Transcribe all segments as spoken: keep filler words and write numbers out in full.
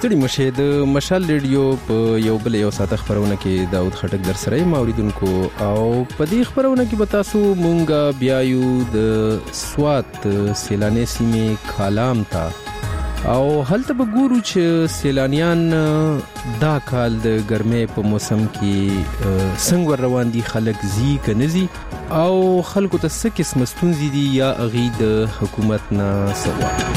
ستړي مشه د مشال ریډیو په یو بل یو ساعت خبرونه کې داود خټک در سره ما اوریدونکو او په دې خبرونه کې به تاسو مونږه بیا یو د سوات سیلاني سیمې کالام ته او هلته به ګورو چې سیلانیان دا کال د ګرمۍ په موسم کې څنګه روان دي، خلک زی کنزي او خلکو ته څه قسم ستونزې دي یا اغي د حکومت نه سوال.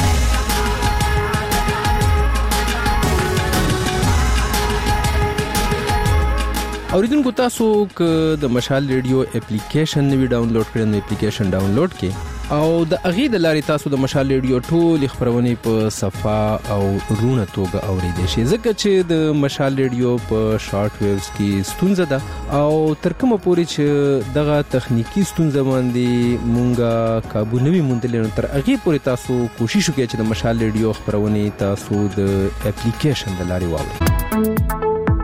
اوریدونکو تاسو که د مشال ریډیو اپلیکیشن نوی ډاونلوډ کړئ نو اپلیکیشن ډاونلوډ کړئ او د اغي د لارې تاسو د مشال ریډیو ټول خبرونه په صفه او رونه توګه اوریدئ شئ، ځکه چې د مشال ریډیو په شارټ ویوز کې ستونزه ده او تر کومه پورې چې دغه تخنیکی ستونزه باندې مونږه قابو نوي موندل تر اغي پورې تاسو کوشش وکړئ چې د مشال ریډیو خبرونه تاسو د اپلیکیشن د لارې واورئ.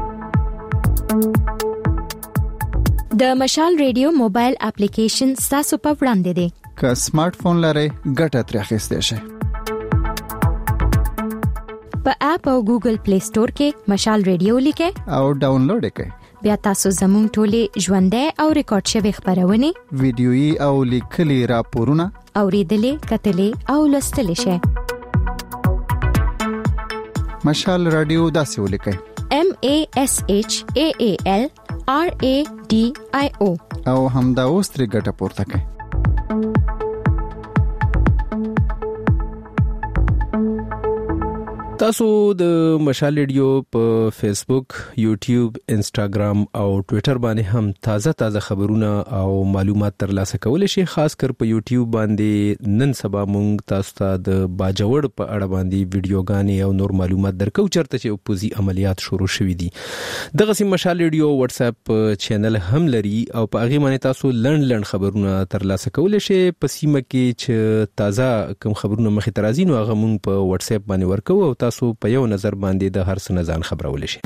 د مشال ریډیو موبایل اپلیکیشن تاسو په وړاندې دی. که سمارټ فون لرئ ګټه ترې اخیستئ شئ. په اپ او ګوګل پلی سٹور کې مشال ریډیو لیکئ او ډاونلوډ کړئ. بیا تاسو زموږ ټولې ژوندۍ او ریکارډ شوی خبرونه ویډیويي او لیکلي راپورونه اوریدلې، کتلې او لوستلې شئ. مشال رادیو داسې ولیکئ: M A S H A A L R A D I O او همدا اوس ترې ګټه پورته کړئ. تاسو د مشال ریډیو په فیسبوک، یوټیوب، انسټاګرام او ټوئیټر باندې هم تازه تازه خبرونه او معلومات ترلاسه کولای شئ. خاص کر په یوټیوب باندې نن سبا مونږ تاسو ته د باجوړ په اړه باندې ویډیوګانې او نور معلومات درکو چرته چې پوزي عملیات شروع شوې دي. دغه سیم مشال ریډیو واتس اپ چینل هم لري او په هغه باندې تاسو لړن لړن خبرونه ترلاسه کولای شئ. په سیمه کې چې تازه کوم خبرونه مخې ته راځي نو هغه مونږ په واتس اپ باندې ورکو او تاسو په یو نظر باندې د هر څه نزان خبرول شي.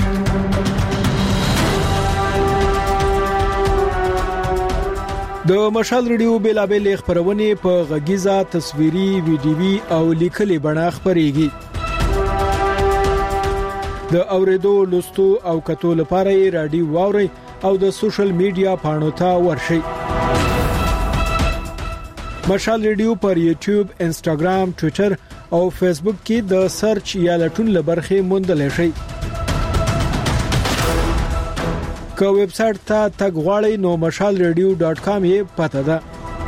د مشال ریډیو بیلابل خبرونه په غږیزه، تصویري، ویډیوي او لیکلي بڼه خبريږي. د اوریدو، لوستو او کتو لپاره یې رادیو واوري او د سوشل میډیا پاڼو ته ورشئ. مشال ریډیو پر یوټیوب، انسټاګرام، ټوئیټر او فیسبوک کې د سرچ یا لټون لبرخه موندل شي. که ویب سټ ته تګ غواړئ نو مشال ریډیو ډاټ کام یې پته ده.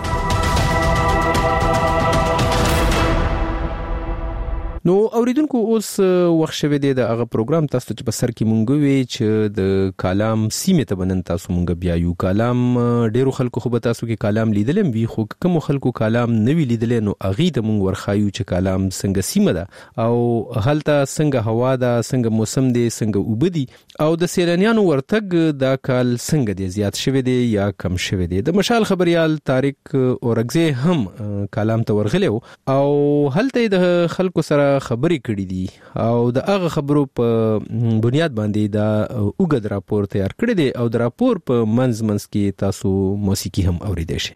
نو اوریدونکو اوس وخت شوه دی د هغه پروګرام تاسو چې په سر کې مونږ وی چې د کالام سیمه ته بنن تاسو مونږ بیا یو کالام ډیرو خلکو خو به تاسو کې کالام لیدلم وی خو کوم خلکو کالام نوی لیدل نو اغه د مونږ ورخایو چې کالام څنګه سیمه ده او هلته څنګه هوا ده، څنګه موسم دی، څنګه وبدي او د سیلانیانو ورتګ دا کال څنګه دی، زیات شوه دی یا کم شوه دی. د مشال خبريال طارق اورغزه هم کالام ته ورغلو او هلته د خلکو سره خبرې کړې دي او د هغه خبرو په بنیاد باندې دا اوږد راپور تیار کړی دی او د راپور په منځ منځ کې تاسو موسیقي هم اوریدئ شئ.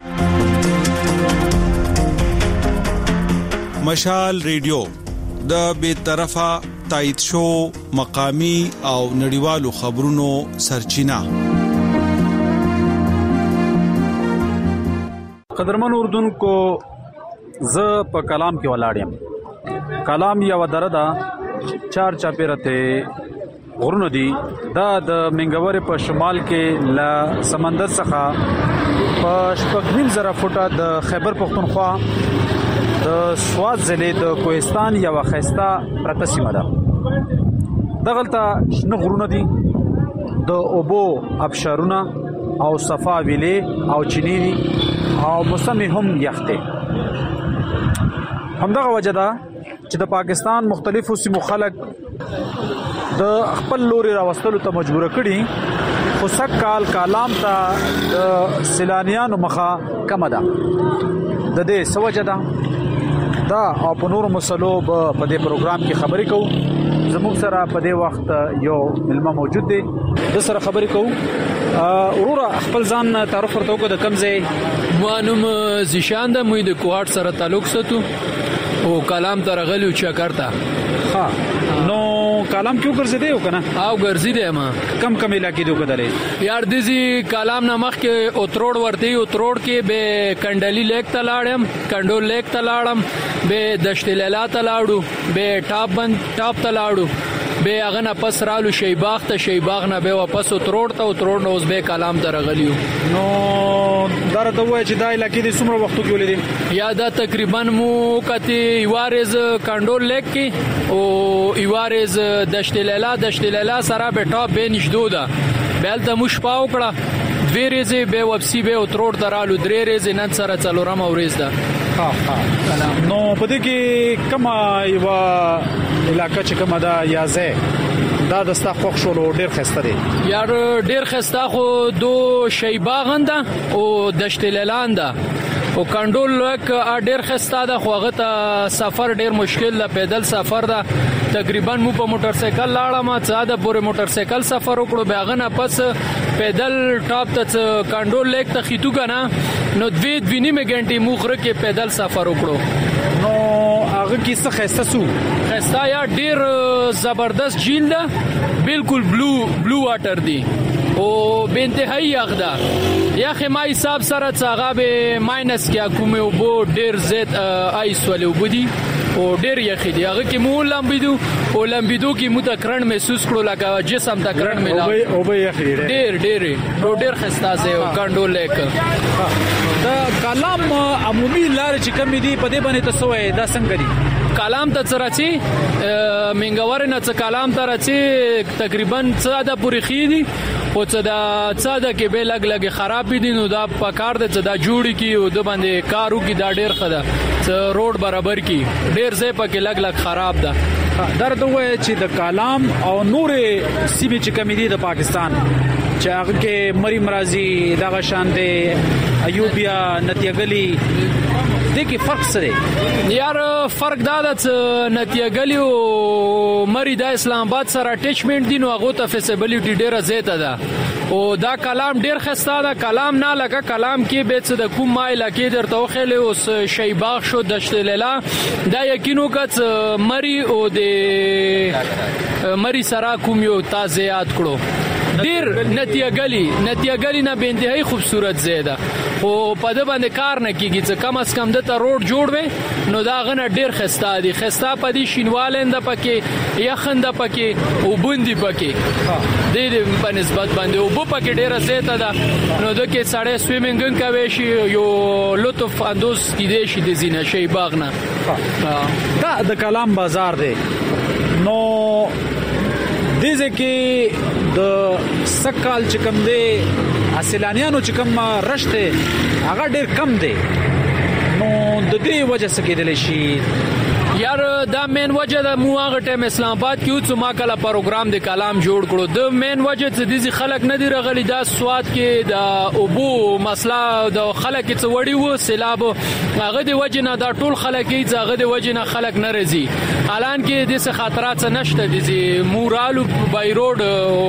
مشال ریډیو د بے طرفه تایید شو مقامی او نړیوالو خبرونو سرچینه. قدرمن اردوونکو، زه په کلام کې ولاړ یم. کلام یو دردا چار چاپیرته غرونه دي. دا د منګورې په شمال کې ل سمندر څخه په شپږ زره فوټه د خیبر پختونخوا د سوات ضلع د کوهستان یو خسته پرته سیمه ده. دغلته شنه غرونه دي، د اوبو ابشارونه او صفا ویلې او چینی او موسم هم یخته. همدغه وجه ده چې د پاکستان مختلفو سیمو خلک د خپل لوري راوستلو ته مجبور کړي، خو سږ کال کالام ته د سیلانیانو مخه کم ده. د دې سوجه ده دا او په نورو مسلو په دې پروګرام کې خبرې کوو. زموږ سره په دې وخت یو ملما موجود دی، د سره خبرې کوو. اورورا خپل ځان تعارف ورته وکړه. د کوم ځای؟ مانوم زیشان ده، موږ د کوهاټ سره تعلق ساتو او کلام ته راغلیو چکرته. ها، نو کالام کې وګرځیدې او کنه او ګرځي دی ما کم کم علاقې دی وکړلې یار دزي کالام نمخ کې اوتروډ ورته اوتروډ کې به کندلی لیک ته لاړم کندول لیک ته لاړم به دشت لیلا ته لاړو به ټاپ بند ټاپ ته لاړو به هغه نه پس رالو شیباغ ته شیباغ نه به واپس اوتروډ ته اوتروډ نو اوس به کالام ته رغلیو نو درته وای چې دا علاقې د څومره وخت کې ولیدې یا دا تقریبا مو کته یوارز کندول لیک کې او یوارز دشت لیلا دشت لیلا سره به ټاپ به نشدو دا بلته مش پاو کړه دوی ریزه به واپسی به اوتروډ درالو درې ریزه نن سره څلورم اورېز ده ها ها نو پدې کې کما یو علاقہ چې کومه دا یازه دا د ستا خوښ شو ډیر خسته دي یار ډیر خسته خو دو شیباغنده او دشت لیلانده او کندول لک ډیر خسته ده خو هغه ته سفر ډیر مشکل ده پیدل سفر ده تقریبا مو په موټر سایکل لاړم څا د پورې موټر سایکل سفر وکړو بیاغه نه پس پیدل ټاپ ته کندول لیک ته خېتو کنه نو دوی دوی نیمه غنټه مخره کې پیدل سفر وکړو نو هغه کې څه خسته سو خسته یا ډیر زبردست جیل ده بالکل بلو بلو واټر دی او به انتهایی یخدا یخه ما حساب سره څنګه به ماینس کې کومه او بو ډیر زیات آیس ولې وبدي او ډیر یخي دی هغه کې مو لمبیدو او لمبیدو کې متکرن محسوس کړو لکه جسم تکرن ملا او به یخي ډیر ډیر او ډیر خسته زه او کندول لیک دا کلام عمومي لار چې کم دي په دې باندې تاسو وای دا څنګه دي کلام ته چرچی منګور نه څه کلام ته راځي تقریبا څه دا پوری خېدي او څه دا څه دا کې به لګ لګ خراب دي نو دا پکار دي څه دا جوړی کی او د باندې کارو کی دا ډیر خدا څه روډ برابر کی ډیر ځای پکې لګ لګ خراب ده درته وای چې د کلام او نورې سیمې چې کمی دي د پاکستان چې هغه کې مری مرازي دغه شان دي ایوبیا نتیګلی دغه فرق سره یار فرق دا د نتیګلی او مری د اسلام آباد سره اٹیچمنت دي نو هغه ته فیسیبিলিټی ډیره زیاته ده او دا کلام ډیر خسته ده کلام نه لکه کلام کې به څه د کوم مایل کې درته وخېله اوس شیباغ شو دشت لیلا دا یقینو کڅ مری او د مری سره کوم یو تازه یاد کړو ډیر نتیګلی نتیګلی نه به انتهایی خوبصورت زیاده او په دې باندې کار نه کیږي چې کم از کم د ته روډ جوړ وي نو دا غنه ډیر خسته دي خسته په دې شینوالنده پکې یخنده پکې او بوندي پکې د دې په نسبت باندې او په پکې ډیر زیاته ده نو د کې سړی سویمینګ کوي شي یو لطف اندوز کیدې شي د زینه شی باغ نه دا د کلام بازار دی نو دزه کې د سکال چې کم دی اصلانیانو چې کم رشته هغه ډیر کم دی نو د دې وجه څه کېدل شي یار دا مین وجه د مو هغه ټیم اسلام آباد کې څو ما کله پروګرام د کلام جوړ کړو د مین وجه چې دزي خلک نه دی رغلی دا سواد کې د ابو مسله د خلک څه وړي وو سیلاب هغه د وجه نه دا ټول خلک یې هغه د وجه نه خلک نه رزي الان کې د څه خطرات نشته دي مورالو بای روډ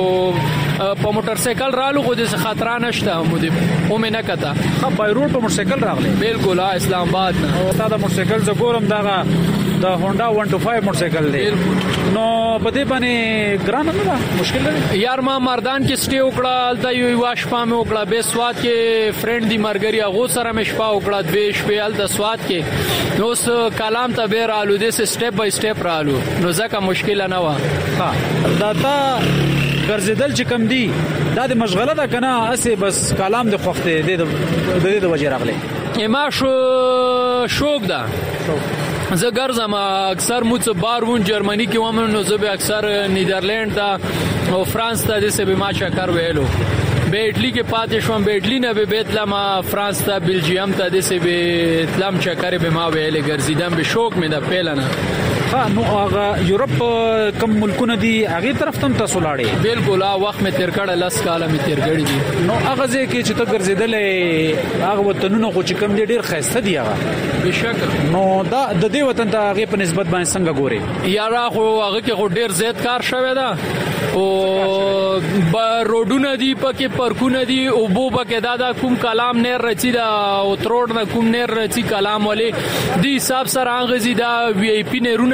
په موټر سایکل رالو خو د څه خطر نشته مو دې او مې نه کته ها بای روډ په موټر سایکل راغلی بالکل اسلام آباد او تا د موټر سایکل ز ګورم دا د هونډا one two five موټر سایکل دی نو په دې باندې ګران نه ده مشکل نه یار ما مردان کې سټي وکړه د یو واش پام وکړه به سواد کې فرند دی مرګري هغه سره مې شپه وکړه دوی شپه ال د سواد کې نو س کلام ته به رالو د سټپ بای سټپ رالو نو ځکه مشکل نه و ها دا تا ګرځیدل چې کم دی دا د مشغله ده کنه اسه بس کلام د خوخته د د د وجه راغلی ما شو شوق ده زه ګرځم اکثر موڅ بارون جرمني کې ومن نو زه به اکثر نیدرلند ته او فرانس ته د سبي ما چکر ویلو به اټلی کې پاتې شوم به اټلی نه به بیتلم فرانس ته بلجیم ته د سبي تلم چکر به ما ویلې ګرځیدم به شوق مې ده پیلنه ها نو هغه یورپ کم ملکونه دي هغه طرف ته تاسو لاړې بالکل ا وخت مې تیر کړه لاس کاله مې تیر کړی دي نو هغه ځکه چې ته ګرځیدلې هغه وطنونه خو چې کم دي ډیر خسته دي هغه بشک نو دا د دې وطن ته هغه په نسبت باندې څنګه ګوري یارا خو هغه کې خو ډیر زیات کار شوی دا او با روډونه دي پکې پارکونه دي او بو پکې دا دا کوم کلام نه رچی دا او تروډ نه کوم نه رچی کلام ولې دی حساب سره هغه زیدا وی آی پی نه رونه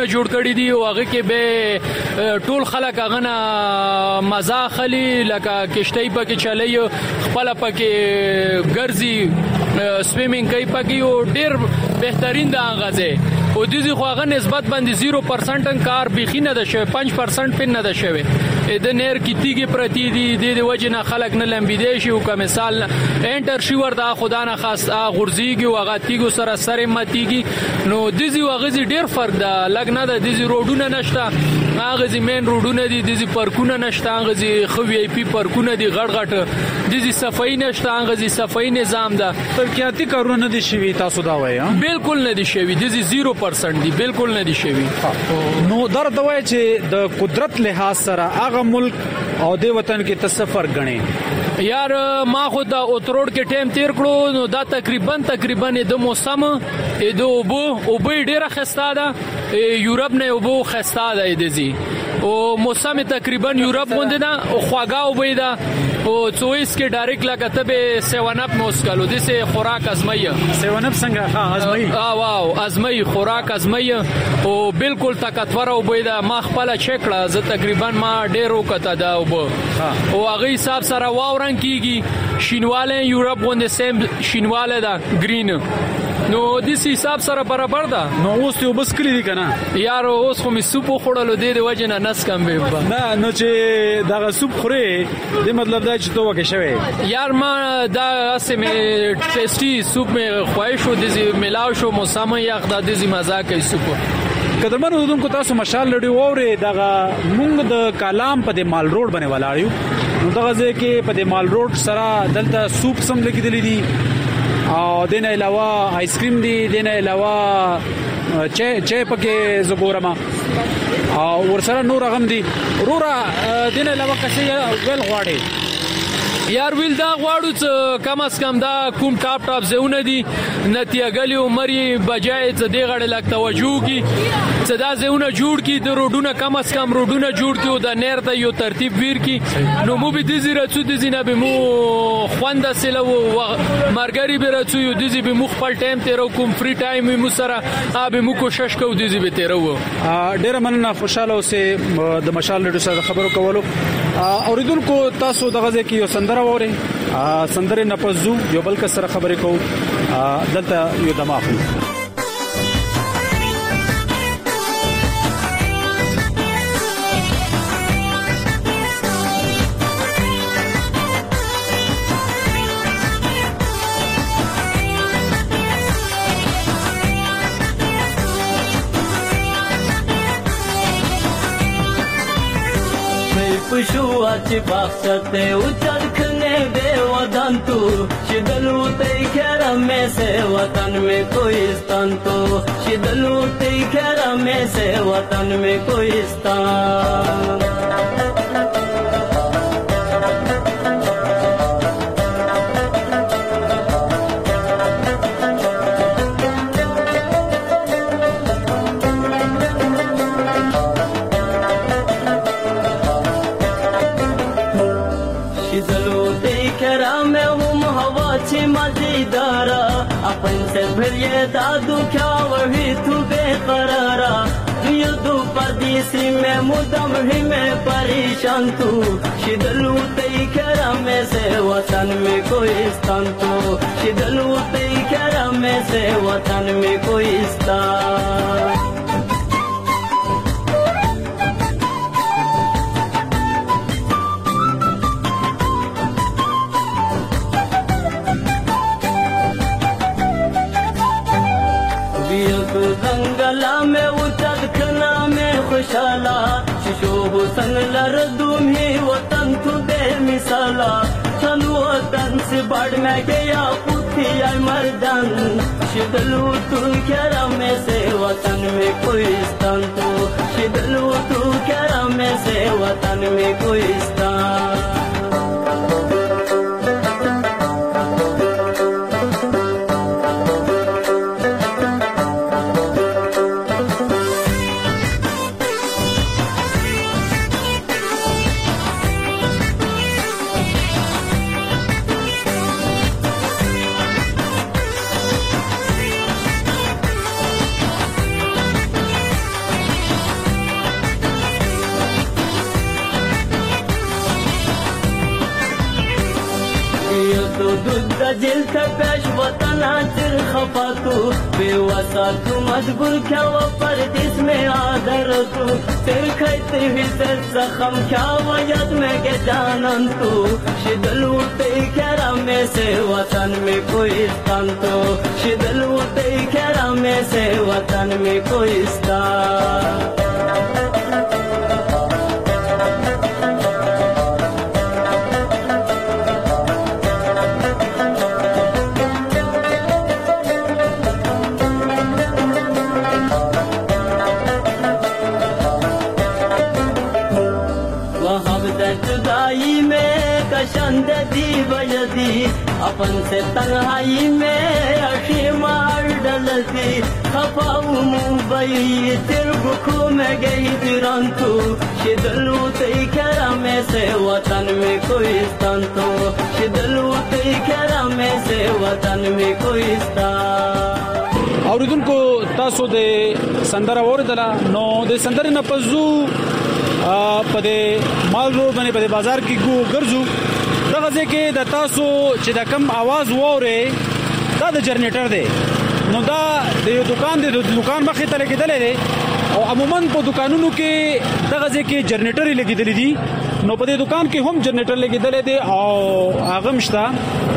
روډونه جوړ کړی دي او هغه کې به ټول خلک هغه نه مزه اخلي لکه کشتۍ پکې چلي خپل پکې ګرځي سویمینګ کوي پکې او ډېر بهترین ده هغه ځای او د دې خو هغه نسبت باندې صفر پرسنټ کار بيخي نه ده شوی پنځه پرسنټ پن نه ده شوی د نیر کی تیږي پرتی دي د دې وجه نه خلک نه لمبیدي شي او کوم مثال انټر شي وردا خدا نه خاص غورځيږي او هغه تیګو سره سره ماتيږي نو د دې وغزي ډېر فرق ده لګ نه ده د دې روډونه نشته هغه زی مین روډونه دي د دې پارکونه نشته هغه زی خو وی آی پی پارکونه دي غړ غټ د دې صفای نشته هغه زی صفای نظام ده ترقیاتی کارونه دي شوی تاسو دا وایي بالکل نه دي شوی د دې صفر پرسنټ دي بالکل نه دي شوی نو در دوی چې د قدرت لحاظ سره هغه ملک او د وطن کې تصفر غني یار ما خو دا اوتروډ کې ټیم تیر کړو نو دا تقریبا تقریبا د موسم د اوبو اوبو ډیره خسته ده یورپ نه اوبو خسته ده د زی او موسم تقریبا یورپ غونډه ده او خواګه اوبو ده او څويس کې ډایرکټ لګته به سیون اپ موسکلو د سه خوراک ازمایه سیون اپ څنګه ها ازمایي اه واو ازمایي خوراک ازمایه او بالکل طاقتور اوبو ده ما خپل چکړه ز تقریبا ما ډیرو کته ده اوبو او هغه حساب سره واو رنګ کیږي شینواله یورپ غونډه سیم شینواله ده گرین نو د سی حساب سره برابر ده نو اوس ته بس کلی دي کنه یار اوس خو می سوپ خوړلو د دې وجه نه نس کم به نه نو چې دغه سوپ خوري د مطلب دا چې توګه شوی یار ما دا اسمه ټیسټي سوپ می خوښ شو د دې ملاو شو موسم یخ د دې مزه کوي سوپ قدرمن ودونکو تاسو مشال لړی ووري دغه مونږ د کلام په د مال روډ باندې ولاړیو نو دغه ځکه په د مال روډ سره دلته سوپ سم لګیدلې دي او دینه علاوه آیسکریم دي دینه علاوه چای چای پکې زګورما او ورسره نور غم دي رورا دینه علاوه کسې ویل غواړي یار ویل دا غواړو چې کم از کم دا کوم ټاپ ټاپ زونه دي نتیه غلی عمرې بجای چې دی غړ لک توجه کی چې دا زونه جوړ کی د روډونه کم از کم روډونه جوړ کی او د نیر ته یو ترتیب ویر کی نو مو به د زیره څو د زینه به مو خوند سره مرګری به راځو یو د زی به مو خپل ټایم تیرو کوم فری ټایم مو سره ابه مو کوشش کوو د زی به تیرو ډیر مننه خوشاله اوسه د مشال لډو سره خبرو کولو اوریدونکو تاسو دغه ځکه یو سندره ووري سندره نپزو یو بل کس سره خبرې کوو دلته یو دماغ پښو اچ باخته او چرخنے بے ودان تو شدلو تے کرم میں سے وطن میں کوئی استان تو شدلو تے کرم میں سے وطن میں کوئی استان अपन से भरिए दादू क्या वही तू बेकरारा ये दो परदेसी में मुदम ही में परेशान तू शिदलू तई करा में से वतन में कोई स्थान तू शिदलू तई करा में से वतन में कोई स्थान गंगला में उतर खना में खुशाला शिशो हुसन लरदू में वतन तू दे मिसाला चलो वतन से बढ़ में गया पुथी आई मर्दन शिदलू तू क्या में से वतन में कोई स्थान तू शिदलू तू क्या में से वतन में कोई स्थान تو دود دجل تپش وطن آتر خفاتو بے وساتو مجبور کیا و پردیس میں آدر تو تیر کھیتے ہی تر زخم کیا و یاد میں کے جانن تو شدل اٹھتے کہرا میں سے وطن میں کوئی استان تو شدل اٹھتے کہرا میں سے وطن میں کوئی استان دی بجدی अपन से तन्हाई में अखी मार डलती खपाऊ मुंबई तिरबुखू में गई बिरंतु शिदलू तई खरा में से वतन में कोई स्थान तो शिदलू तई खरा में से वतन में कोई स्थान اوریدونکو تاسو د سندره اوریدله نو د سندره نه پزو په د مال روډ باندې په بازار کې ګو ګرځو دغه ځکه د تاسو چې د کم आवाज وره دا د جنریټر دی نو دا د یو دکان دی د دکان مخې ته لګیدل دی او عموما په دکانونو کې دغه ځکه جنریټر لګیدل دي نو په دې دکان کې هم جنریټر لګیدل دي او هغه مشته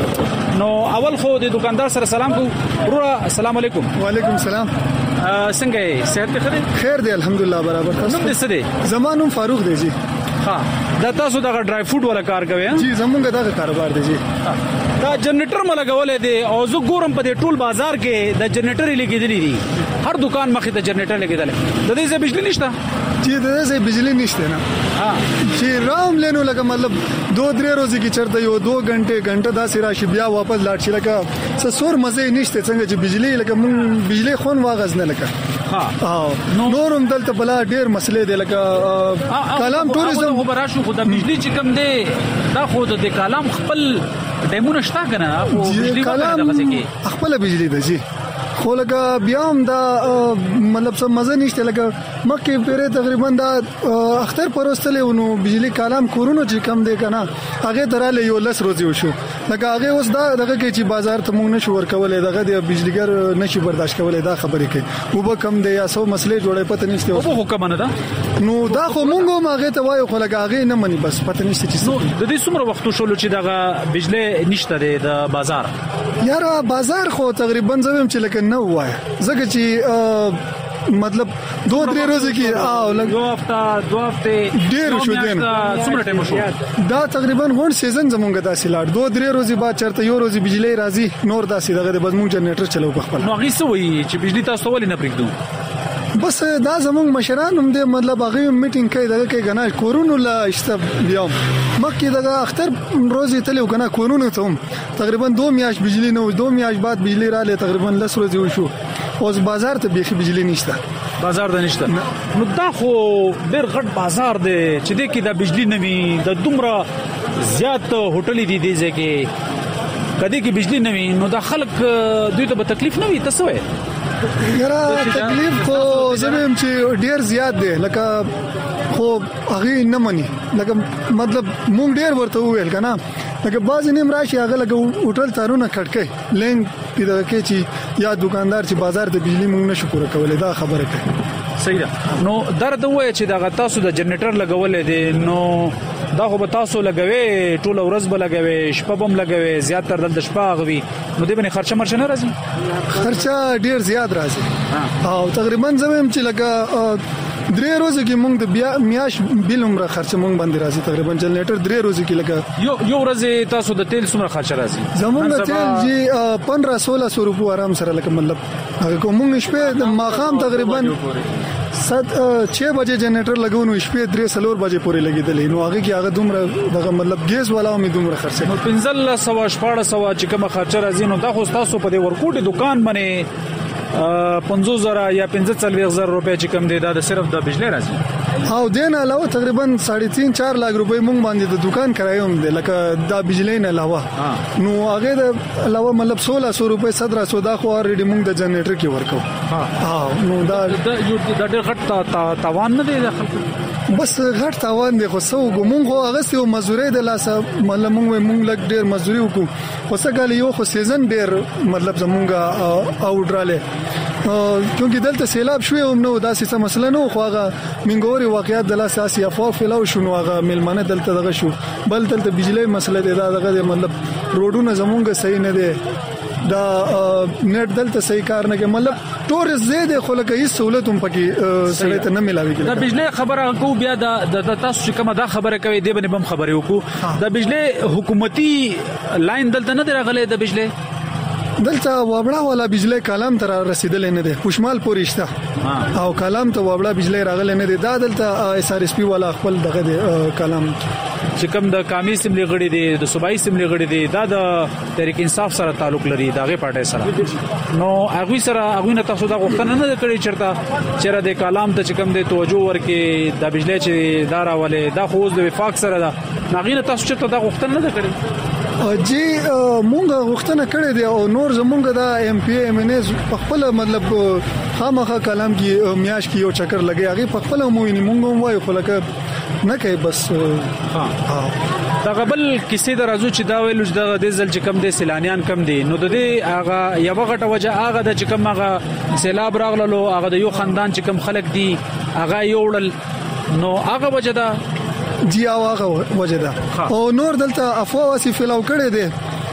نو اول خو د دکاندار سره سلام کو ورو السلام علیکم وعلیکم السلام څنګه صحت خیر خیر دی الحمدلله برابر تاسو نوم دې څه دی زمانوم فاروق دی جی ها دا تاسو دغه ډرای فروټ ولا کار کوي جی زمونږ دغه کاروبار دی جی دا جنریټر ملګولې دی او زه ګورم په دې ټول بازار کې د جنریټر لګیدلې دي هر دکان مخې ته جنریټر لګیدل د دې څه بجلی نشته جی د دې څه بجلی نشته نه ها چې رام لینو لکه مطلب دو درې ورځې کې چرته یو دو غنټه غنټه دا سره شي بیا واپس لاړ شي لکه څه سور مزه نشته څنګه چې بجلی لکه مون بجلی خون واغز نه لکه ها نورم دلته بلا ډیر مسلې دی لکه کلام ټوریزم خو براشو خو د بجلی چې کم دی دا خو د کلام خپل ډیمونه شتا کنه خو بجلی کلام خپل بجلی دی جی خو لکه بیا هم دا مطلب څه مزه نشته لکه مکه پیره تقریبا دا اختر پروستلې ونو بجلی کلام کورونو چې کم دی کنه هغه دراله یو لس ورځې وشو لکه هغه اوس دا دغه کې چې بازار ته مونږ نشو ورکولې دغه د بجلیګر نشي برداشت کولای دا خبرې کوي او به کم دی یا سو مسلې جوړې پته نشته او په حکم نه دا نو دا خو مونږ ما هغه ته وایو خو لکه هغه نه مني بس پته نشته چې نو د دې څومره وخت شول چې دغه بجلی نشته دی د بازار یاره بازار خو تقریبا زویم چې لکه نو وای زګه چې مطلب دو درې ورځې کې او لګ دو هفته دو هفته ډیر شو دین څومره ټایم شو دا تقریبا غون سیزن زمونږ داسې لاړ دو درې ورځې بعد چرته یو ورځ بجلی راځي نور داسې دغه د بزمون جنریټر چلو په خپل نو هغه څه وایي چې بجلی تاسو ولې نه پریږدو بس دا زمونږ مشران هم دې مطلب هغه میټینګ کوي دغه کوي غنا کورونو لا اشته بیام مکه دغه اختر روزي تلو کنه کورونو ته هم تقریبا دو میاش بجلی نو دو میاش بعد بجلی را لې تقریبا لس ورځې وشو اوس بازار ته بيخي بجلی نشته بازار د نشته نو دا خو ډېر غټ بازار دی چې دې کې د بجلی نوي د دومره زیات هوټلې دي دي چې کدی کې بجلی نوي نو د خلک دوی ته به تکلیف نه وي تاسو وې یاره تکلیف خو زموږ چې ډېر زیات دی لکه خو هغه نه مني لکه مطلب مونږ ډېر ورته وویل کنه لکه باز نیم راشي هغه لکه هوټل تارونه کټکې لنګ پیدا کوي چې یا دکاندار چې بازار ته بجلی مونږ نشو پوره کولای دا خبره کوي صحیح ده نو درد وای چې دا تاسو د جنریټر لګولې دي نو دا خو به تاسو لګوي ټول ورځ به لګوي شپه بم لګوي زیات تر د شپه غوي نو دې باندې خرچه مرچه نه راځي خرچه ډیر زیات راځي او تقریبا زموږ چې لګا درې ورځې کې مونږ د بیا میاش بیل عمره خرچه مونږ باندې راځي تقریبا جنریټر درې ورځې کې لګا یو یو ورځ تاسو د تیل څومره خرچه راځي زموږ د تیل جی پندرہ سولہ سو روپیه آرام سره لکه مطلب هغه کوم شپه د ماخام تقریبا سات چھ بجے جنریټر لګونو شپې درې سلور بجې پورې لګیدلې نو هغه کې هغه دومره دغه مطلب ګیس والا مې دومره خرڅه نو پنځل سو شپاړه سو چې کوم خرچه راځي نو دا خو تاسو په دې ورکوټي دکان باندې پنځوس زره یا پنځه څلوېښت زره روپۍ چې کوم دی دا د صرف د بجلی راځي او دین علاوه تقریبا ساڑھے تین چار لاکھ روپۍ مونږ باندې د دکان کرایه هم دی لکه دا بجلی نه علاوه نو هغه د علاوه مطلب سولہ سو روپۍ سترہ سو دا خو اوريډي مونږ د جنریټر کې ورکو ها نو دا د ډېر غټ تاوان نه دی د خلکو بس غټ تاوان دی خو سو ګمون خو هغه سیو مزوري د لاسه مطلب مونږ مونږ لګ ډیر مزوري وکړو خو څنګه یو خو سیزن ډیر مطلب زمونږه اوډراله کیونکه دلته سیلاب شوی هم نو داسې څه مسله نو خو هغه منګوري واقعیت د لاسه اساسي افوا فلاو شنو هغه ملمنه دلته دغه شو بل دلته بجلی مسله دی دا دغه مطلب روډونه زمونږ صحیح نه دي دا نت دلته صحیح کار نه کوي مطلب ټورس زیاده خو لکه هیڅ سہولت هم پکې سړی ته نه ملاوي دا بجلی خبره کو بیا د تاسو چې کومه دا خبره کوي دی باندې بم خبره وکړو د بجلی حکومتي لاین دلته نه درغله د بجلی دلته وابړه والا بجلی کلام تر رسیدل نه دي خوشمال پورې شته او کلام ته وابړه بجلی راغله نه دي دا دلته اس ار اس پی والا خپل دغه کلام چې کوم د قومي سیملي غړي دي د صوبایي سیملي غړي دي دا د تحریک انصاف سره تعلق لري داغه پارټي سره نو هغه سره هغه نه تاسو دا غوښتنه نه کړی چرته چیرې د کلام ته چې کوم د توجه ورکې د بجلی چې دارا ولې دا خو د وفاق سره دا هغه نه تاسو چرته دا غوښتنه نه کړی جی مونږه غوښتنه کړې دي او نور زمونږ د ایم پی ایم ان اس په خپل مطلب خامخا کلام کې میاش کې یو چکر لګي هغه په خپل مو نه مونږ وایو خو لکه نه کوي بس ها دا قبل کیسې د رازو چې دا ویل چې د ځل چې کم دي سیلانیان کم دي نو د دې هغه یو غټه وجه هغه د چې کم هغه سیلاب راغلو هغه د یو خاندان چې کم خلک دي هغه یوړل نو هغه وجه دا جی هغه وجه دا او نور دلته افوا واسی فلاو کړي دي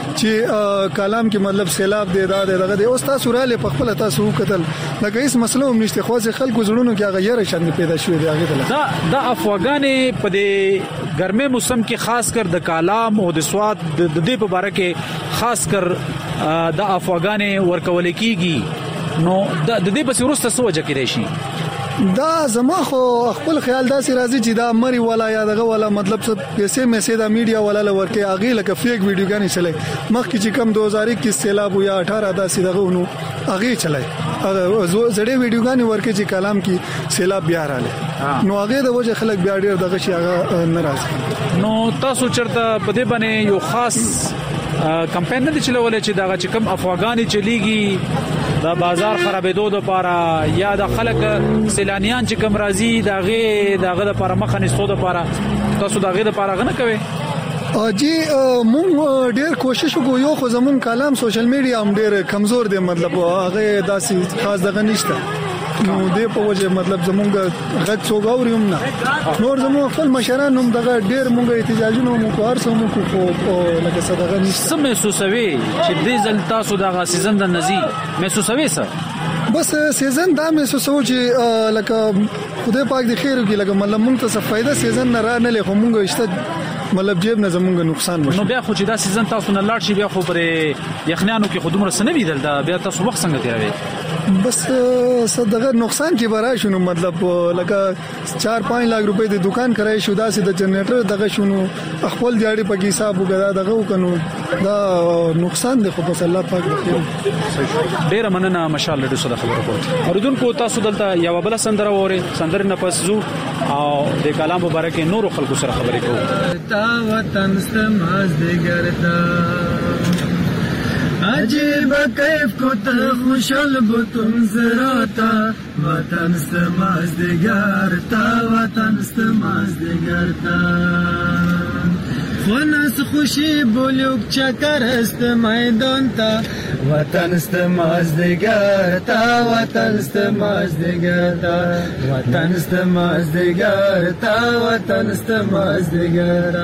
چې کلام کې مطلب سیلاب دی دا دغه دی اوس تاسو را لې په خپل تاسو قتل لکه هیڅ مسله هم نشته خو ځکه خلکو زړونو کې هغه یې شان پیدا شوې دی هغه دا د افغانې په دې ګرمه موسم کې خاص کر د کلام او د سواد د دې په اړه کې خاص کر د افغانې ورکول کیږي نو د دې په ورسته سوجه کې راشي دا زما خو خپل خیال داسې راځي چې دا مری والا یا دغه والا مطلب څه پیسې مې دا میډیا والا لورکه اغه لکه فیک ویډیوګانی چلای مخکې چې کم دو هزار اکیس سیلاب یا اٹھارہ داسې دغه نو اغه چلای هغه زړې ویډیوګانی ورکه چې کلام کې سیلاب بیا رااله نو هغه د وجه خلک بیا ډیر دغه شي هغه ناراض نو تاسو چرته په دې باندې یو خاص کمپاین نه چلولې چې دا چې کم افغاني چلیږي دا بازار خرابېدو د لپاره یا د خلک سیلانیان چې کم راځي داغه داغه د لپاره مخه نستو د لپاره تاسو داغه د لپاره غنه کوي جی مونږ ډیر کوشش وکړو یو خو زمون کلام سوشل میډیا هم ډیر کمزور دی مطلب هغه داسې خاص دغه نشته نو دې په وجه مطلب زمونږ غږ څوګاوریم نه نور زموږ خپل مشران هم دغه ډیر مونږ احتجاجونه مو کوار سم کو لکه صدقه نشته سم محسوسوي چې دې ځل تاسو دغه سیزن د نزي محسوسوي سره بس سیزن دا محسوسو چې لکه خدای پاک دې خیر وکړي لکه مطلب مونږ ته څه فائدہ سیزن نه را نه لې مونږ اشته مطلب جیب نه زمونږ نقصان وشي نو بیا خو چې دا سیزن تاسو نه لاړ شي بیا خو پر یخنانو کې خودمره سنوي دل دا بیا تاسو وخت څنګه تیروي بس صدقه نقصان کې برای شنو مطلب لکه چار پانچ لک روپے د دکان کرای شو دا سي د جنریټر دغه شنو خپل دیاړي په حساب وګدا دغه وکنو دا نقصان دی خو بس الله پاک بخیر ډیر مننه مشال له سره خبرو کوم اوردونکو تاسو دلته یو بل سندره وره سندره نه پس زو او د کلام مبارک نور خلکو سره خبرې کوو تا وطن استماز دیگرتا عجیب کیف کو تا خوشل بتون زراتا وطن استماز دیگرتا وطن استماز دیگرتا ونس خوشی بلوک چکر است میدان تا وطن است مازدیگر تا وطن است مازدیگر تا وطن است مازدیگر تا وطن است مازدیگر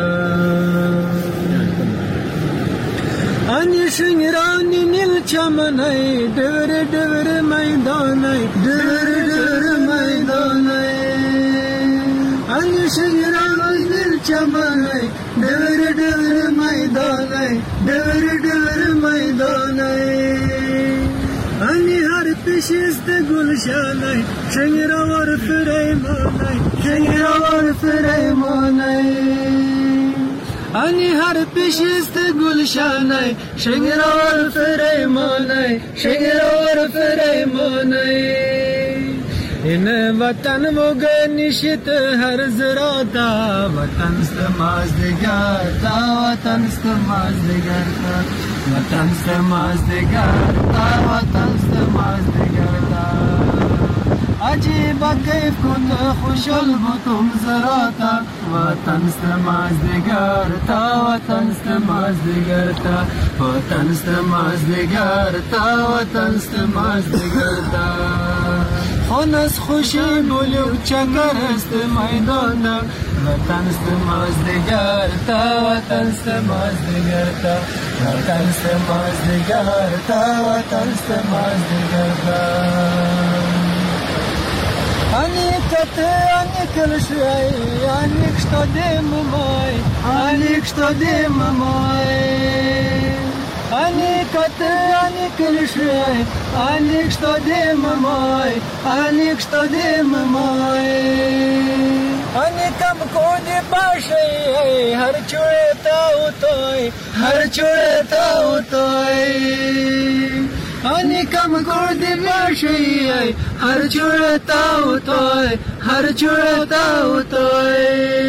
آنی شنگرانی نیل چمنای دور دور میدانای دور دور میدانای آنی شنگرانی نیل چمنای دور دور میدانای دور دور میدانای آنی هر پیشست گلشانای شنگرور فریمانای شنگرور فریمانای آنی هر پیشست گلشانای شنگرور فریمانای شنگرور فریمانای این وطن موگه نشت هر زراتا وطن است مازدیگر تا وطن است مازدیگر تا وطن است مازدیگر تا وطن است مازدیگر تا عجیب کیف کن خوشحال بودم زراتا وطن است مازدیگر تا وطن است مازدیگر تا وطن است مازدیگر تا وطن است مازدیگر تا خون از خوشی بولیو چکر است میدان وطن است مازدیگر تا وطن است مازدیگر تا وطن است مازدیگر تا وطن است مازدیگر تا Аникът, аникъл шай, аник що дема мой, аник що дема мой. Аникът, аникъл шай, аник що дема мой, аник що дема мой. Аникам коди башай, हर चुड़ता उतोय, हर चुड़ता उतोय. अनिकम गुर्द बाशी हर चुड़ता उतोय हर चुड़ता उतोय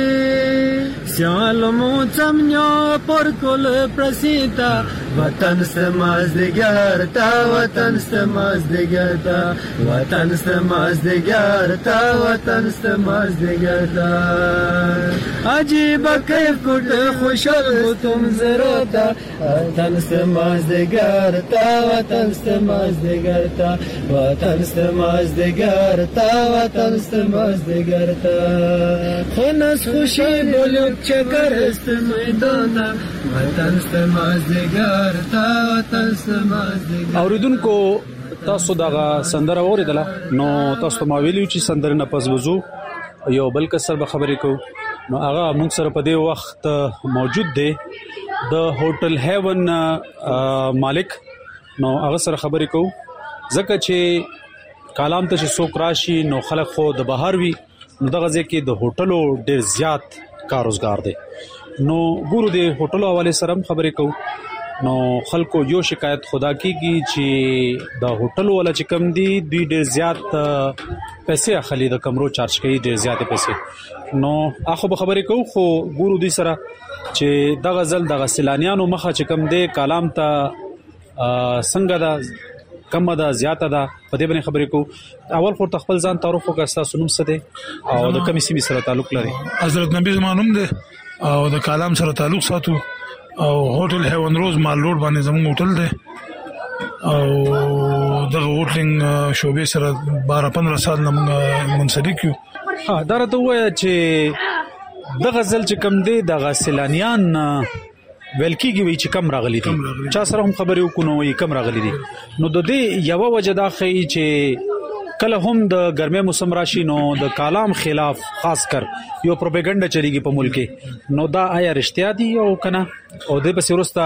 Сялому цамнё поркул просита वतन से मज़दगार ता वतन से मज़दगार ता वतन से मज़दगार ता वतन से मज़दगार ता अजीब कैफ कुट खुशल तुम ज़रोता वतन से मज़दगार ता वतन से मज़दगार ता वतन से मज़दगार ता वतन से मज़दगार ता खुनस खुशी बोलो चकर است मैदान वतन से मज़दगार اوریدونکو تاسو دغه سندره اوریدله نو تاسو ما ویلو چې سندره نه پس وځو یو بل کسر به خبرې کو نو هغه موږ سره په دې وخت موجود دی د هوټل هیون مالک نو هغه سره خبرې کو ځکه چې کالام ته چې څوک راشي نو خلک خو د بهر وي نو دغه ځکه د هوټلو ډیر زیات کار روزګار دی نو ګورو د هوټلو حواله سره خبرې کو نو خلکو یو شکایت خدا کیږي چې د هوټل ولا چې کم دي دوی ډېر زیات پیسې اخلي د کمرو چارج کوي ډېر زیات پیسې نو اخو به خبرې کو خو ګورو دي سره چې د غزل د غسلانیانو مخه چې کم دي کلام ته څنګه دا کم ده زیاته ده په دې باندې خبرې کو اول خو خپل ځان تعارف وکړه تاسو نوم څه دی او د کومې سیمې سره تعلق لري حضرت نبی زمانوم دی او د کلام سره تعلق ساتو او هوټل هیون روز مال روډ باندې زموږ هوټل دی او دغه هوټلینګ شوبې سره بارہ پندرہ سال نه موږ منسلک یو ها دا راته وایي چې د غزل چې کم دی د غسلانیان ویل کېږي وی چې کم راغلي دي چا سره هم خبرې وکړو وی کم راغلي دي نو د دې یو وجه دا خي چې کله هم د ګرمه موسم راشي نو د کلام خلاف خاص کر یو پروپاګاندا چلیږي په ملک نو دا آیا رښتیا دي او کنه او د پس ورسته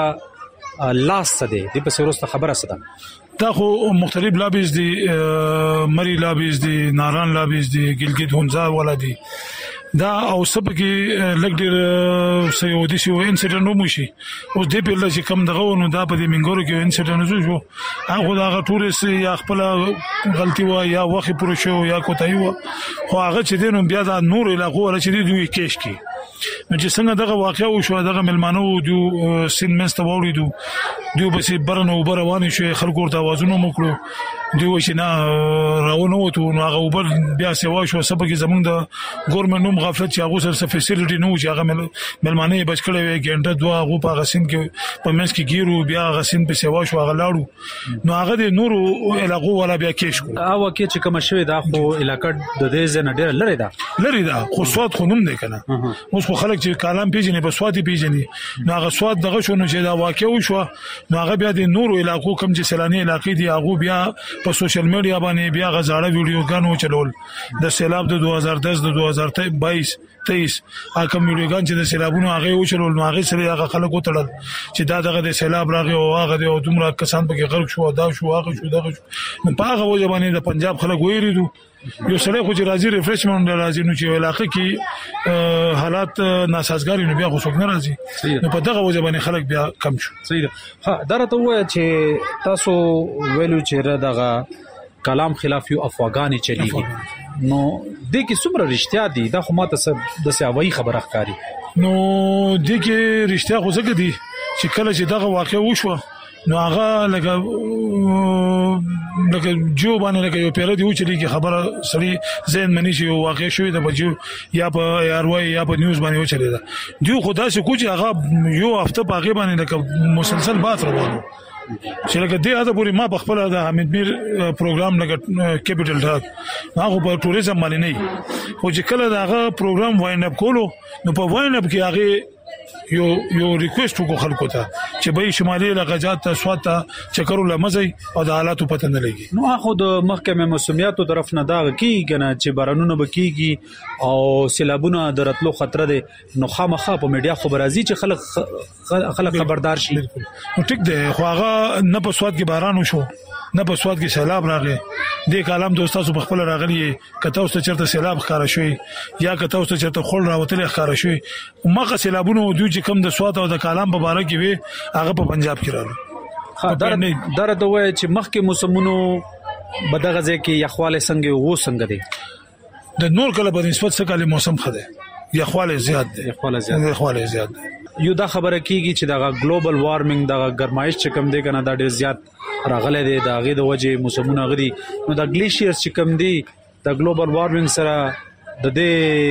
لاس سده د پس ورسته خبره سده دا خو مختلف لابیز دي مری لابیز دي ناران لابیز دي ګلګت هونزا ولا دي دا او سبا کې لګډر سيودي شو انسيډنټ نو مشي او دې په لږ کم دغه نو دا په دې منګورو کې انسيډنټ شو شو هغه دا ټورست یا خپل غلطي و یا وخت پوره شو یا کوتای و خو هغه چې دینو بیا دا نور علاقو ولا چې دوی کېش کې نو چې څنګه دغه واقعو شو دغه ملمانو دو سین منسته وړي دو دوی به سي برنو برواني شو خلکو ته आवाजونه موکړو دوی چې نه راونه وته نو هغه وبر بیا سیوا شو سبا کې زمونږ د ګورمنټ نوم غفلت چې هغه سره فیسیلیټي نو چې هغه ملمانه بچ کړي وي ګنټه دوا هغه په غسین کې په منس کې ګیرو بیا غسین په سیوا شو هغه لاړو نو هغه د نورو علاقو ولا بیا کېش کو او کې چې کوم شوی دا خو علاقې د دې زنه ډېر لري دا لري دا خو سواد خو نوم دی کنه اوس خو خلک چې کلام پیژني په سواد پیژني نو هغه سواد دغه شو نو چې دا واقع وشو نو هغه بیا د نورو علاقو کم چې سیلاني علاقې دی هغه بیا په سوشل میډیا باندې بیا غزاړه ویډیوګانو چلول د سیلاب د دو هزار دس د دو هزار بایس تیئیس هغه ویډیوګان چې د سیلابونو هغه وچلول نو هغه سره هغه خلکو تړل چې دا دغه د سیلاب راغی او هغه د دومره کسان په کې غرق شو دا شو هغه شو دغه شو نو په هغه وجه باندې د پنجاب خلک ویریدو یو سره خو چې راځي ریفریشمنت راځي نو چې علاقې کې حالات ناسازګاری نو بیا خو څوک نه راځي نو په دغه وجه باندې خلک بیا کم شو صحیح ده ها درته وایي چې تاسو ویلو چې دغه کلام خلاف یو افواګانی چلیږي نو د کې څومره رښتیا دي دا خو ماته د سیاوي خبره ښکاری نو د کې رښتیا خو څنګه دي چې کله چې دغه واقع وشو نو هغه لکه لکه جو باندې لکه یو پیره دی و چې کی خبره سړي زین منی شي واقع شوی د بجو یا په اروي یا په نیوز باندې و چلی دا جو خدا سي کوچ هغه یو هفته باغې باندې لکه مسلسل بات روانو چې لکه دې اته پوری ما په خپل د حمید میر پروګرام لکه کیپټل ټاک هغه په ټوریزم باندې نه خو چې کله داغه پروګرام واین اپ کولو نو په واین اپ کې هغه یو یو ریکوست وکړ خلکو ته چې به شمالي لغجات ته سواته چکرو لمزي او د حالاتو پته نه لګي نو اخو د محکمه موسمیاتو طرف نه دا کیږي نه چې بارانونه بکیږي او سیلابونه درتلو خطر ده نو خامخا په میډیا خبرازي چې خلک خلک خبردار شي نو ټیک ده خو هغه نه په سواد کې باران وشو نه په سواد کې سیلاب راغی د کلام دوستاسو په خپل راغلی کته اوس چرته سیلاب ښکارا شوی یا کته اوس چرته خل راوتل ښکارا شوی مخه سیلابونه دوی چې کم د سواد او د کلام په اړه کې وي هغه په پنجاب کې راغلی ها در در دوه چې مخکې موسمونو بدغه ځکه یخواله څنګه وو څنګه دی د نور کله په نسبت څخه کله موسم خده یخواله زیات دی یخواله زیات یخواله زیات دی یو دا خبره کیږي چې دا ګلوبل وارمنګ دا ګرمایش چې کم دی کنه دا ډیر زیات راغله دی دا غي د وجه موسمونه غدي نو دا ګلیشیرز چې کم دی دا ګلوبل وارمنګ سره د دې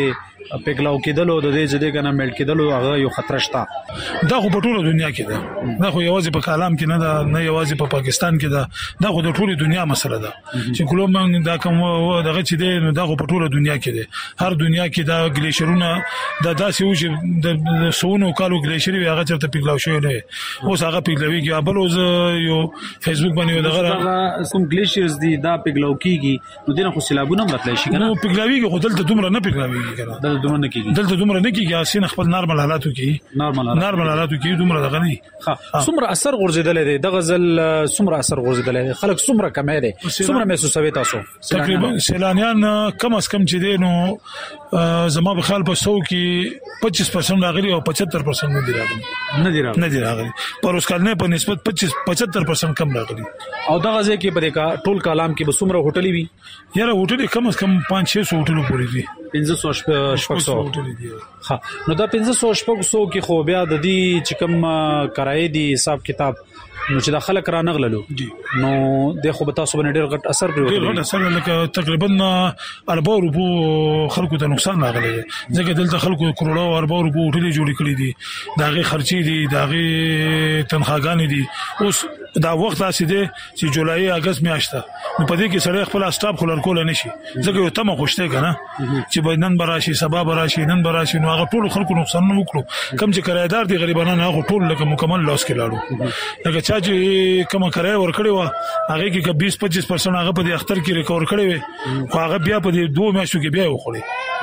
پیګلاو کېدلو د دې ځدې کنه ملت کېدلو هغه یو خطر شته دا خو په ټوله دنیا کې ده دا خو یوازې په کلام کې نه ده نه یوازې په پاکستان کې ده دا خو د ټوله دنیا مسله ده چې کلوم دا کوم دغه چې ده دا خو په ټوله دنیا کې ده هر دنیا کې دا ګلیشرونه دا داسې و چې د سونو کالو ګلیشري هغه چرته پیګلاو شوی نه اوس هغه پیګلاوي کې ابلوز یو فیسبوک باندې دغه کوم ګلیشرز دي دا پیګلاو کیږي نو دغه خو سیلابونه راتلای شي کنه نو پیګلاوي کې خو دلته دومره نه پیګلاوي کنه دومره نه کیږي دلته دومره نه کیږي اسین خپل نارمل حالاتو کې نارمل نارمل حالاتو کې دومره دغه نه ها څومره اثر غورځیدل دي د غزل څومره اثر غورځیدل دي خلک څومره کمې دي څومره محسوسوي تاسو تقریبا سیلانیان کم از کم چې دي نو زما په خیال په سو کې پچیس پرسنټ راغلي او پچهتر پرسنټ نه دي راغلي نه دي راغلي نه دي راغلي پر اوس کال نه په نسبت پچیس پچهتر پرسنټ کم راغلي او دغه ځکه په دې ټول کلام کې به څومره هوټلې وي یاره هوټلې کم از کم پانچ شش هوټلو پورې دي پنځه سو شپږ سو ها نو دا پنځه سو شپږ سو کې خو بیا د دې چې کوم کرایې دي حساب کتاب نو چې داخله کرا نغللو نو د خو به تاسو باندې ډېر غټ اثر پرې ډېر غټ اثر لکه تقریبا اربع روپو خلکو ته نقصان راغلی ځکه دلته خلکو کروڑو اربع روپو هوټلې جوړې کړې دي داغه خرچې دي داغه تنخواګانې دي اوس دا وخت راسي دي چې جولای اگست میاشته نو په دې کې سړی خپل اسټاپ خلل کول نه شي ځکه یو تمه خوشته کنه چې بینن براشي سبا براشي نن براشي نو هغه ټول خلکو نقصان نه وکړو کم چې کرایدار دي غریبانو نه هغه ټول لکه مکمل لاس کې لاړو لکه چا چې کوم کرای ور کړی و هغه کې بیس پچیس پرسنټ هغه په دې اختر کې ریکور کړی و خو هغه بیا په دې دوه میاشتو کې بیا وخوري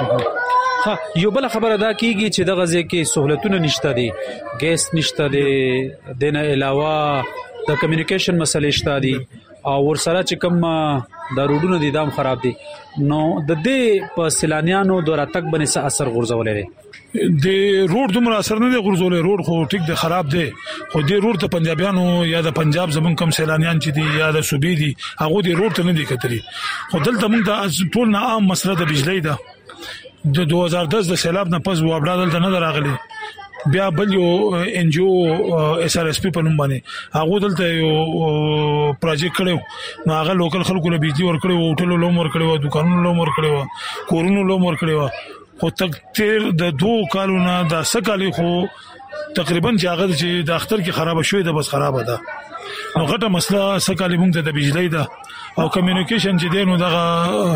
ها یو بل خبره دا کیږي چې دغه ځکه سہولتونه نشته دي ګیس نشته دي دنه علاوه د کمیونیکیشن مسلې شته دي او ورسره چې کوم د روډونو دي دام خراب دي نو د دې په سیلانیانو د راتګ باندې څه اثر غورځولې دي د روډ دومره اثر نه دی غورځولې روډ خو ټیک دی خراب دی خو د روډ ته پنجابیانو یا د پنجاب زمون کم سیلانیان چې دي یا د صوبې دي هغه د روډ ته نه دي کتري خو دلته موږ د ټول نه عام مسله د بجلی ده د دوه هزار دس د سیلاب نه پس وابلا دلته نه راغلي بیا بل یو ان جی او اس ار اس پی په نوم باندې هغه دلته یو پروجیکټ کړو نو هغه لوکل خلکو له بيجلي ور کړو هوټلو لوم ور کړو دکانونو لوم ور کړو کورونو لوم ور کړو خو تک تیر د دوه کالو نه د سکالي خو تقریبا چې هغه چې د اختر کې خراب شوې ده بس خراب ده نو غټه مسله سکالي موږ ته د بجلی ده او کمیونیکیشن چې دینو دغه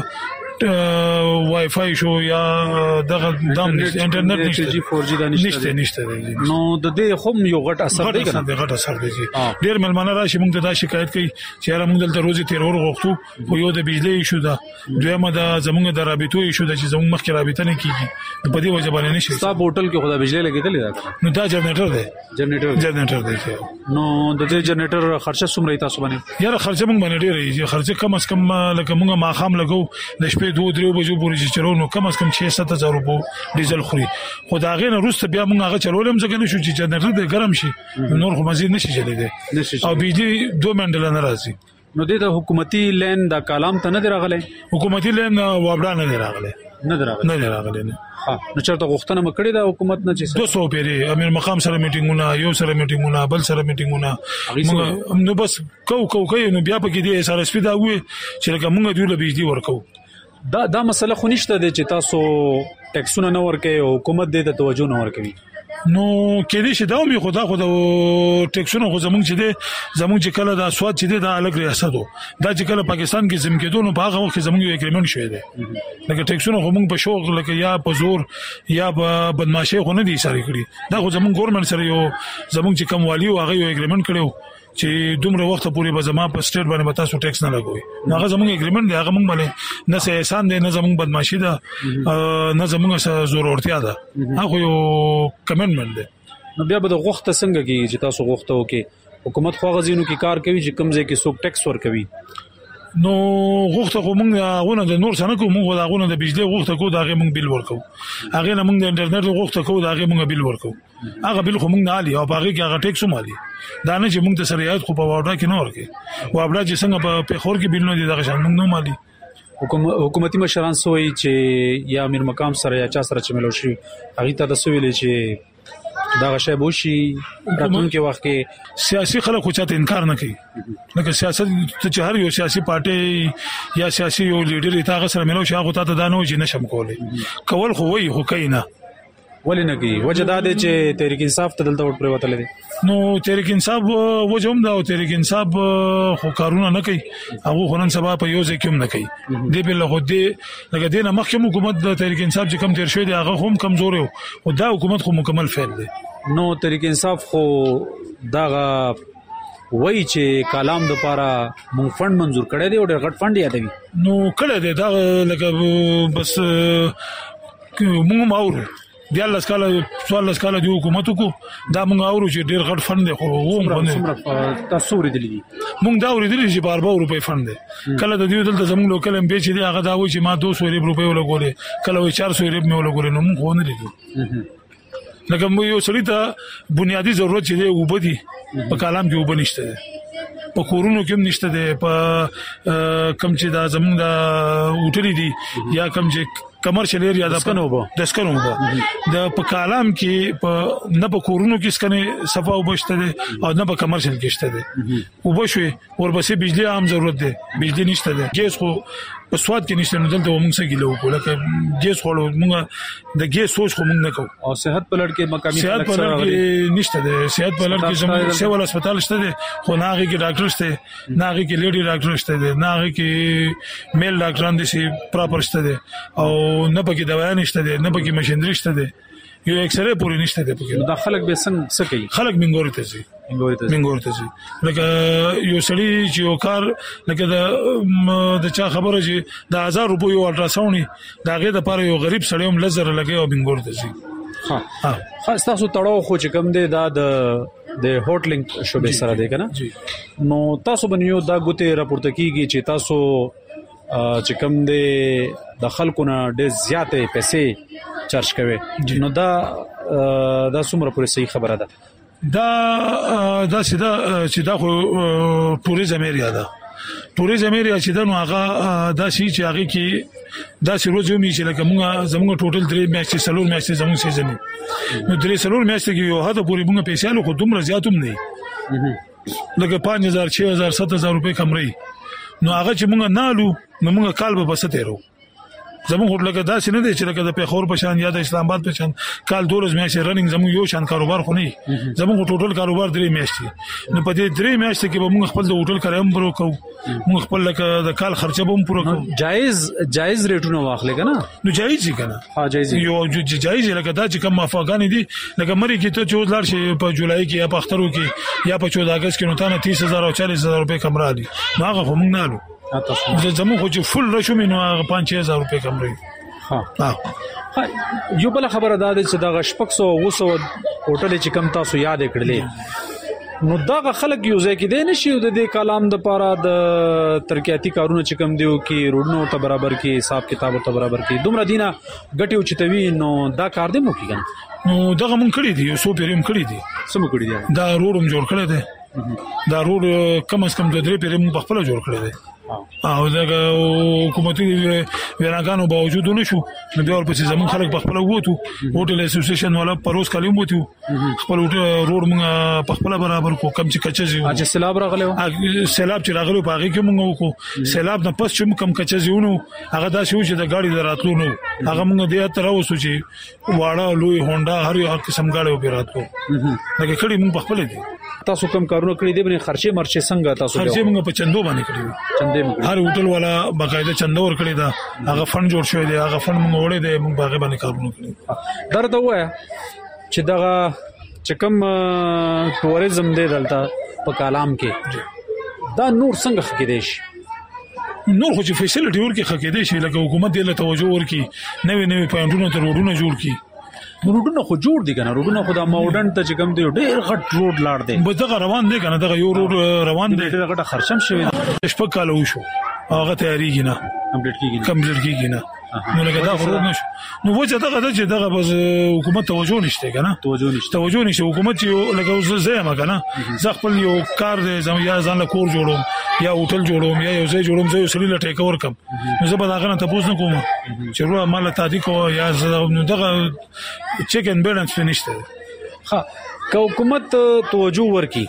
وای فای شو یا دغه دام انټرنیټ نشته فور جی دا نشته نشته نو د دې هم یو غټ اثر دی کنه غټ اثر دی ډیر ملمنه راشي موږ ته دا شکایت کوي چې را موږ دلته روزي تیرور غوښتو خو یو د بجلی شو دا دویمه دا زموږ د رابطو شو د چې زموږ مخکې رابطه نه کیږي په دې وجه باندې نشي صاحب هوټل کې خدا بجلی لګیدل دا نو دا جنریټر دی جنریټر جنریټر دی نو د دې جنریټر خرچه څومره تاسو باندې یاره خرچه موږ باندې ډیره خرچه کم از کم لکه موږ ما خام لګو د شپې دوه درې بجو پورې چې چلو کم از کم شش سات هزار روپو ډیزل خوري خو دا غینه روسته بیا موږ هغه چلولم ځکه نشو چې جنریټر د ګرم شي نور خو مزید نشي چلیږي او بيجي دوه منډل نه راځي نو د حکومتي لین د کلام ته نه راغله حکومتي لین وابډا نه راغله نه راغله نه راغله ها نو چرته غوښتنه مکړی دا حکومت نه چې دوه سوه پیری امیر مقام سره میټینګونه یو سره میټینګونه بل سره میټینګونه نو بس کو کو کوي نو بیا پکې دي سره سپیدا وي چې لکه موږ دوی له بجلی ورکو دا دا مسله خو نشته د چې تاسو ټیکسونه نه ورکوي او حکومت دې ته توجه نه ورکوي نو کې دې شي دا مې خدا خدا ټیکسونه خو زمونږ چې دې زمونږ چې کله دا سواد چې دې دا الګ ریاست وو دا چې کله پاکستان کې زم کېدو نو په هغه وخت زمونږ یو اګریمنت شوی دی لکه ټیکسونه خو موږ په شوق لکه یا په زور یا په بدمعشي خو نه دي ساري کړی دا خو زمونږ ګورنمنت سره یو زمونږ چې کم والی او هغه یو اګریمنت کړو چې دومره وخت پورې به زما په سټیټ باندې متا سو ټیکس نه لګوي هغه زموږ اګریمنت دی هغه موږ باندې نه سه احسان دی نه زموږ بدمعشي ده نه زموږ زور اورتیا ده هغه یو کمنټمنت دی نو بیا به د غوښته څنګه کې چې تاسو غوښته وکي حکومت خو غزینو کې کار کوي چې کم ځای کې څوک ټیکس ور کوي نو غوښته خو موږ غونه د نور څنګه کوو موږ د غونه د بجلی غوښته کوو دا غي موږ بیل ورکو هغه نه موږ د انټرنیټ غوښته کوو دا غي موږ بیل ورکو هغه بیل خو موږ نه علي او هغه کې هغه ټیکس مالي دا نه چې موږ ته سریات خو په واډا کې نه ورکي واډا چې څنګه په خور کې بیل نه دي دا شان موږ نه مالي حکومتي مشران سوې چې یا امیر مقام سره یا چا سره چې ملو شي هغه ته د سویلې چې دا غشای بوشي راتلونکي وخت کې سیاسي خلک خو چاته انکار نه کوي لکه سیاست چې هر یو سیاسي پارټي یا سیاسي یو لیډر ته هغه سره ملو شي هغه ته دا نه وي چې نشم کولای کول خو وي خو کینا ولې نه کوي وجه دا دی چې تحریک انصاف ته دلته ور پریوتل دي نو تحریک انصاف وجه هم دا او تحریک انصاف خو کارونه نه کوي هغه خو نن سبا په یو ځای کې هم نه کوي دی بل خو دی لکه دینه مخکې حکومت د تحریک انصاف چې کم تیر شوی دی هغه هم کمزور او دا حکومت خو مکمل فعال دی نو تحریک انصاف خو داغه وای چې کلام د پاره مونږ فند منزور کړی دی او ډېر غټ فند یادوي نو کړه دی دا لکه بس مونږ ماور دیالس کاله څوارلس کاله د حکومت کو دا مونږ اورو چې ډېر غټ فند دی خو و باندې تاسو ورېدلی مونږ دا ورېدلی چې بار بار روپے فند دی کله د دې دلته زموږ لوکل ام پی چې دی هغه دا و چې ما دوه سوه روپے ولګولې کله و چار سوه روپے ولګولې نو مونږ نه لري لکه مو یو سړی ته بنیادی ضرورت چې دی وبدي په کلام کې وبنيشته په کورونو کې هم نشته دی په کم چې دا زمونږ د وټری دي یا کم چې کمرشل ایریا د سکنو وبو د سکنو وبو د په کلام کې په نه په کورونو کې سکنه صفه وبشته دي او نه په کمرشل کې شته دي وبشوي ورپسې بجلی عام ضرورت دی بجلی نشته دی ګیس خو په سواد کې نشته نو دلته موږ څه ګلو کو لکه ګیس خو موږ د ګیس سوچ خو موږ نه کوو او صحت په لړ کې مقامي صحت په لړ کې نشته دی صحت په لړ کې زموږ سیول هسپتال شته دی خو نه هغه کې ډاکټر شته نه هغه کې لیډي ډاکټر شته دی نه هغه کې میل ډاکټران دي چې پراپر شته دی او نه پکې دوا نشته دی نه پکې ماشينري شته دی یو ایکس رې پوری نشته دی پکې دا خلک به څنګه څه کوي خلک منګوري ته ځي منګوري ته ځي لکه یو سړی چې یو کار لکه د د چا خبره چې د هزار روپیو یو الټراساوند دا غي د پاره یو غریب سړی هم لزر لګي او منګوري ته ځي ها ها تاسو تړاو خو چې کوم دی دا د د هوټلینګ شوبې سره دی کنه نو تاسو بنیو دا ګوته راپورته کیږي چې تاسو چې کوم دی د خلکو نه ډېر زیاتې پیسې چارج کوي نو دا دا څومره پوره صحیح خبره ده دا دا سیدا چې دا خو ټوریزم ایریا ده ټوریزم ایریا چې دا نو هغه دا شي چې هغه کې دا څه روز یو می چې لکه موږ زموږ ټوټل درې میاشتې سلور میاشتې زموږ سیزن نو درې سلور میاشتې کې یو هدا پوری موږ پیسې له خو دومره زیاتوم نه لکه پنځه هزار شش هزار سات هزار روپے کمري نو هغه چې موږ نالو نو موږ کال به بس تیرو زموږ هوټل کې دا څه نه دي چې لکه د پیښور په شان یا د اسلام آباد په شان کال دولس میاشتې رننګ زموږ یو شان کاروبار خو نه زموږ ټوټل کاروبار درې میاشتې نو په دې درې میاشتې کې به موږ خپل د هوټل کرایه پوره کوو موږ خپل لکه د کال خرچه به پوره کوو جایز جایز ریټونه واخلې کنه نو جایز کنه ها جایز یو جایز لکه دا چې کوم افغان دي لکه مری کې ته چود لار شي په جولای کې یا په اخترو کې یا په چودہ اگست کې نو تا نه تیس هزار او چالیس هزار روپے کمرا دي نو هغه هم نه لو زموږ خو چې فل رشو مینو هغه پنځه هزار روپے کمري ها یو بل خبره ده چې دا غشپک سو وسو هوټل چې کم تاسو یاد کړلې نو دا خلک یو ځای کې دی نشي د دې کلام د پاره د ترقیاتی کارونه چې کم دیو کې روډونو ته برابر کې حساب کتاب ته برابر کې دومره دینه غټیو چتوي نو دا کار دی مو کېږي نو دا مونږ کړی دی سو پیرم کړی دی سم کړی دی دا روډم جوړ کړی دی دا روډ کم از کم د درې پیرم په خپل جوړ کړی دی او دا حکومتي ویراګانو باوجود نشو نو بیا ورپسې زمون خلک په خپل ووتو هوټل اسوسییشن والا پروس کالم ووتو خپل روډ موږ په خپل برابر کو کم چې کچې چې سیلاب راغلو سیلاب چې راغلو په هغه کې موږ وکړو سیلاب نه پس چې کم کچې ونو هغه دا شو چې د ګاډي دراتلو نو هغه موږ د اتر اوسو چې واړه لوی هونډا هر یو قسم ګاډي وبراتو لکه کړي موږ په خپل دي تاسو کوم کارونه کړی دي بنه خرچه مرچه څنګه تاسو خرچه موږ په چندو باندې کړی چندې هر هوټل والا باقاعده چندو ور کړی دا هغه فند جوړ شوی دی هغه فند موږ وړي دی موږ باغ باندې کارونه کړی درته وای چې دا چې کوم ټوریزم دی دلته په کالام کې دا نور څنګه خکې شي نور خو چې فیسیلیټي ورکې خکې دي شي لکه حکومت دې له توجه ورکې نوې نوې پوینټونه تر روډونه جوړ کړي روډونه خو جوړ دي کنه روډونه خو د ماډرن ته چې کوم دی ډېر غټ روډ لاړ دی به دغه روان دی کنه دغه یو روډ روان دی دغه غټه خرچم شوی شپږ کال وشو هغه تیاریږي نه کمپلیټ کیږي کمپلیټ کیږي نه نو لکه دا خو نشو نو وجه دغه د چې دغه بس حکومت توجه نشته کنه توجه نشته توجه نشته حکومت چې لکه اوس زه ما کنه زه خپل یو کار دی زم یا ځان له کور جوړوم یا هوټل جوړوم یا یو ځای جوړوم زه سړي له ټیک اور کم نو زه به دا غنه تاسو نه کوم چې روه مال تادی کو یا دغه چیک ان بیلانس نشته ها که حکومت توجه ورکي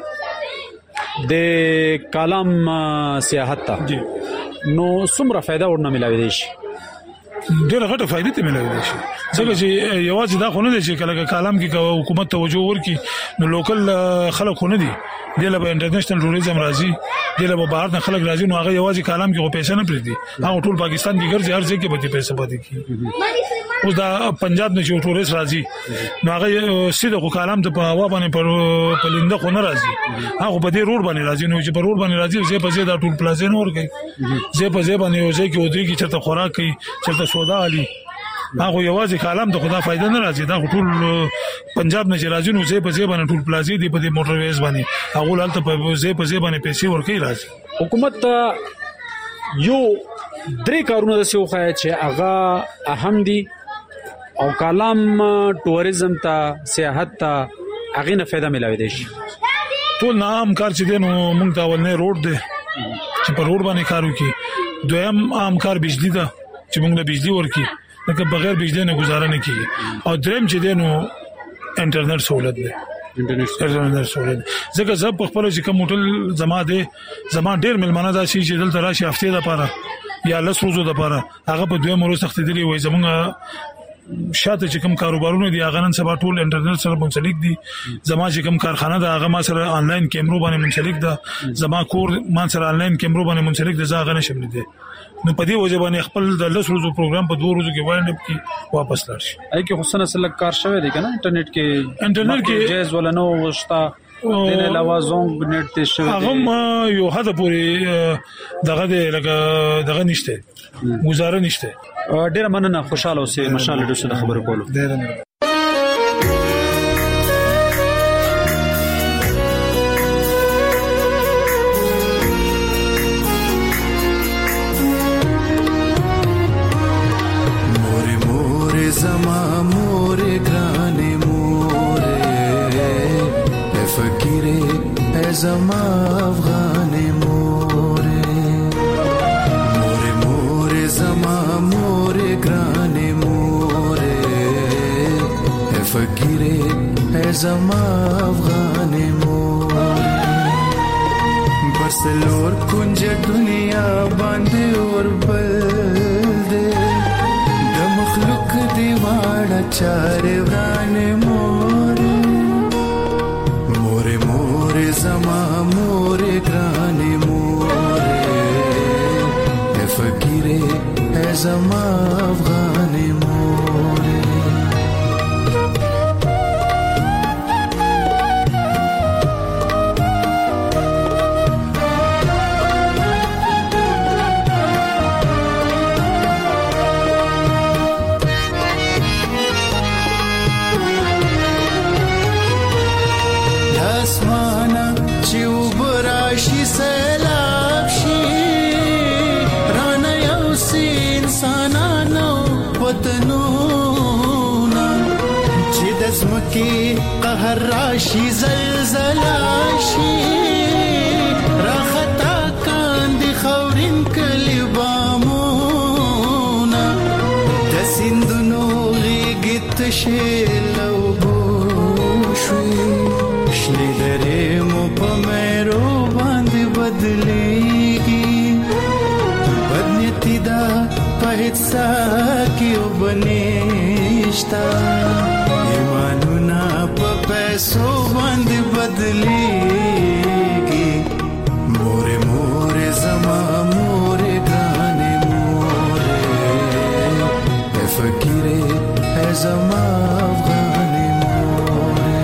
د کالام سیاحت ته نو څومره فائدہ ورنه ملاوي دي شي ډېر غټه فائدې ته ملاوي دي شي ځکه چې یوازې دا خو نه دي چې کله کالام کې حکومت توجه ورکي نو لوکل خلک خو نه دي دله به انټرنیشنل ټوریزم راځي دله به بهر نه خلک راځي نو هغه یوازې کالام کې پیسې نه پریدي هغه ټول پاکستان کې ګرځي هر ځای کې به پیسې پاتې کی اوس دا پنجاب نه چې ټوریست راځي نو هغه سیده خو کالام ته په هوا باندې پر پلنده خو نه راځي هغه په دې روډ باندې راځي نو چې په روډ باندې راځي زه په زه دا ټول پلازې نور کوي زه په زه باندې یو ځای کې ودرېږي چې ته خوراک کوي چې ته سودا علي هغه یوازې کالام ته خدا فائدہ نه راځي دا ټول پنجاب نه چې راځي نو زه په زه باندې ټول پلازې دی په دې موټر ویز باندې هغه لالته په زه په زه باندې پیسې ورکوي راځي حکومت یو درې کارونه د سیو خای چې هغه اهم دي او کالام ټوریزم ته سیاحت ته هغه نه فائدہ ملوي دي ټول نام کار چې دینو موږ ته ولنه روډ دی چې په روډ باندې کار وکي دویم عام کار بجلی ده چې موږ له بجلی ورکی لکه بغیر بجلی نه گزاره نه کیږي او دریم چې دینو انټرنیټ سہولت ده انټرنیټ سہولت ځکه زه په خپل چې کوم هوټل زما ده زما ډیر ملمانه دا شي چې دلته راشي هفته لپاره یا لس ورځې لپاره هغه په دوه مرو سخت دي وای زمونږ شاته چې کوم کاروبارونه دي هغه نن سبا ټول انټرنیټ سره منسلک دي زما چې کوم کارخانه ده هغه ما سره انلاین کیمرو باندې منسلک ده زما کور ما سره انلاین کیمرو باندې منسلک ده زه هغه نشم لیدل نو په دې وجه باندې خپل د لس ورځو پروګرام په دوه ورځو کې وایي کې واپس لاړ شي اې کې حسن اصل کار شوی دی کنه انټرنیټ کې انټرنیټ کې جایز ولا نو وشتا د علاوه زونګ نت ته شوی هغه یو حد پورې دغه دغه دغه نشته گزاره نشته ډیر مننه خوشاله اوسې مشال ډیر څه خبرو کولو ډیر زما مور گرانه موره فکره زما افغان موره مور مور زما مور گرانه موره فکره زما افغان موره برسلور کنج دنیا باندې اور بل دیواړه چار ورانه مور مور مور زما مور ګرانه مور فقیره زما افغان مور کی قهر راشي زلزلہ شي راختا کاندي خور هیڅ کې وبنيشتا ایمانونه په پیسو باندې بدلېږي مورې مورې زما مورې ګرانې مورې اے فقیرې اے زما افغانې مورې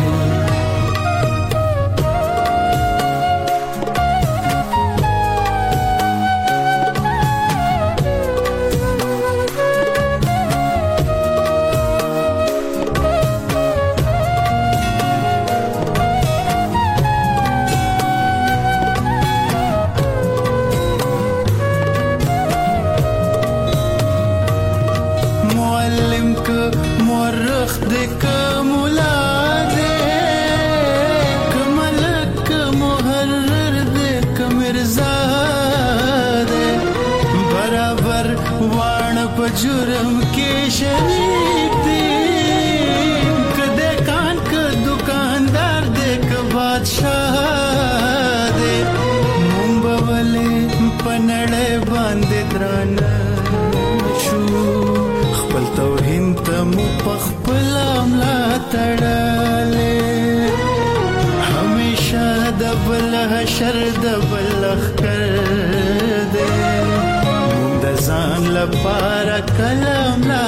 जुर्म के शरीक दे कदे कान का दुकानदार दे का बादशाह दे मुंबवले पनड़े बांधे द्रान शू खपल तौहिन तम पखपल अमला तड़ाले हमेशा दबल हशर दबल कर दे ځان لپاره کلام لا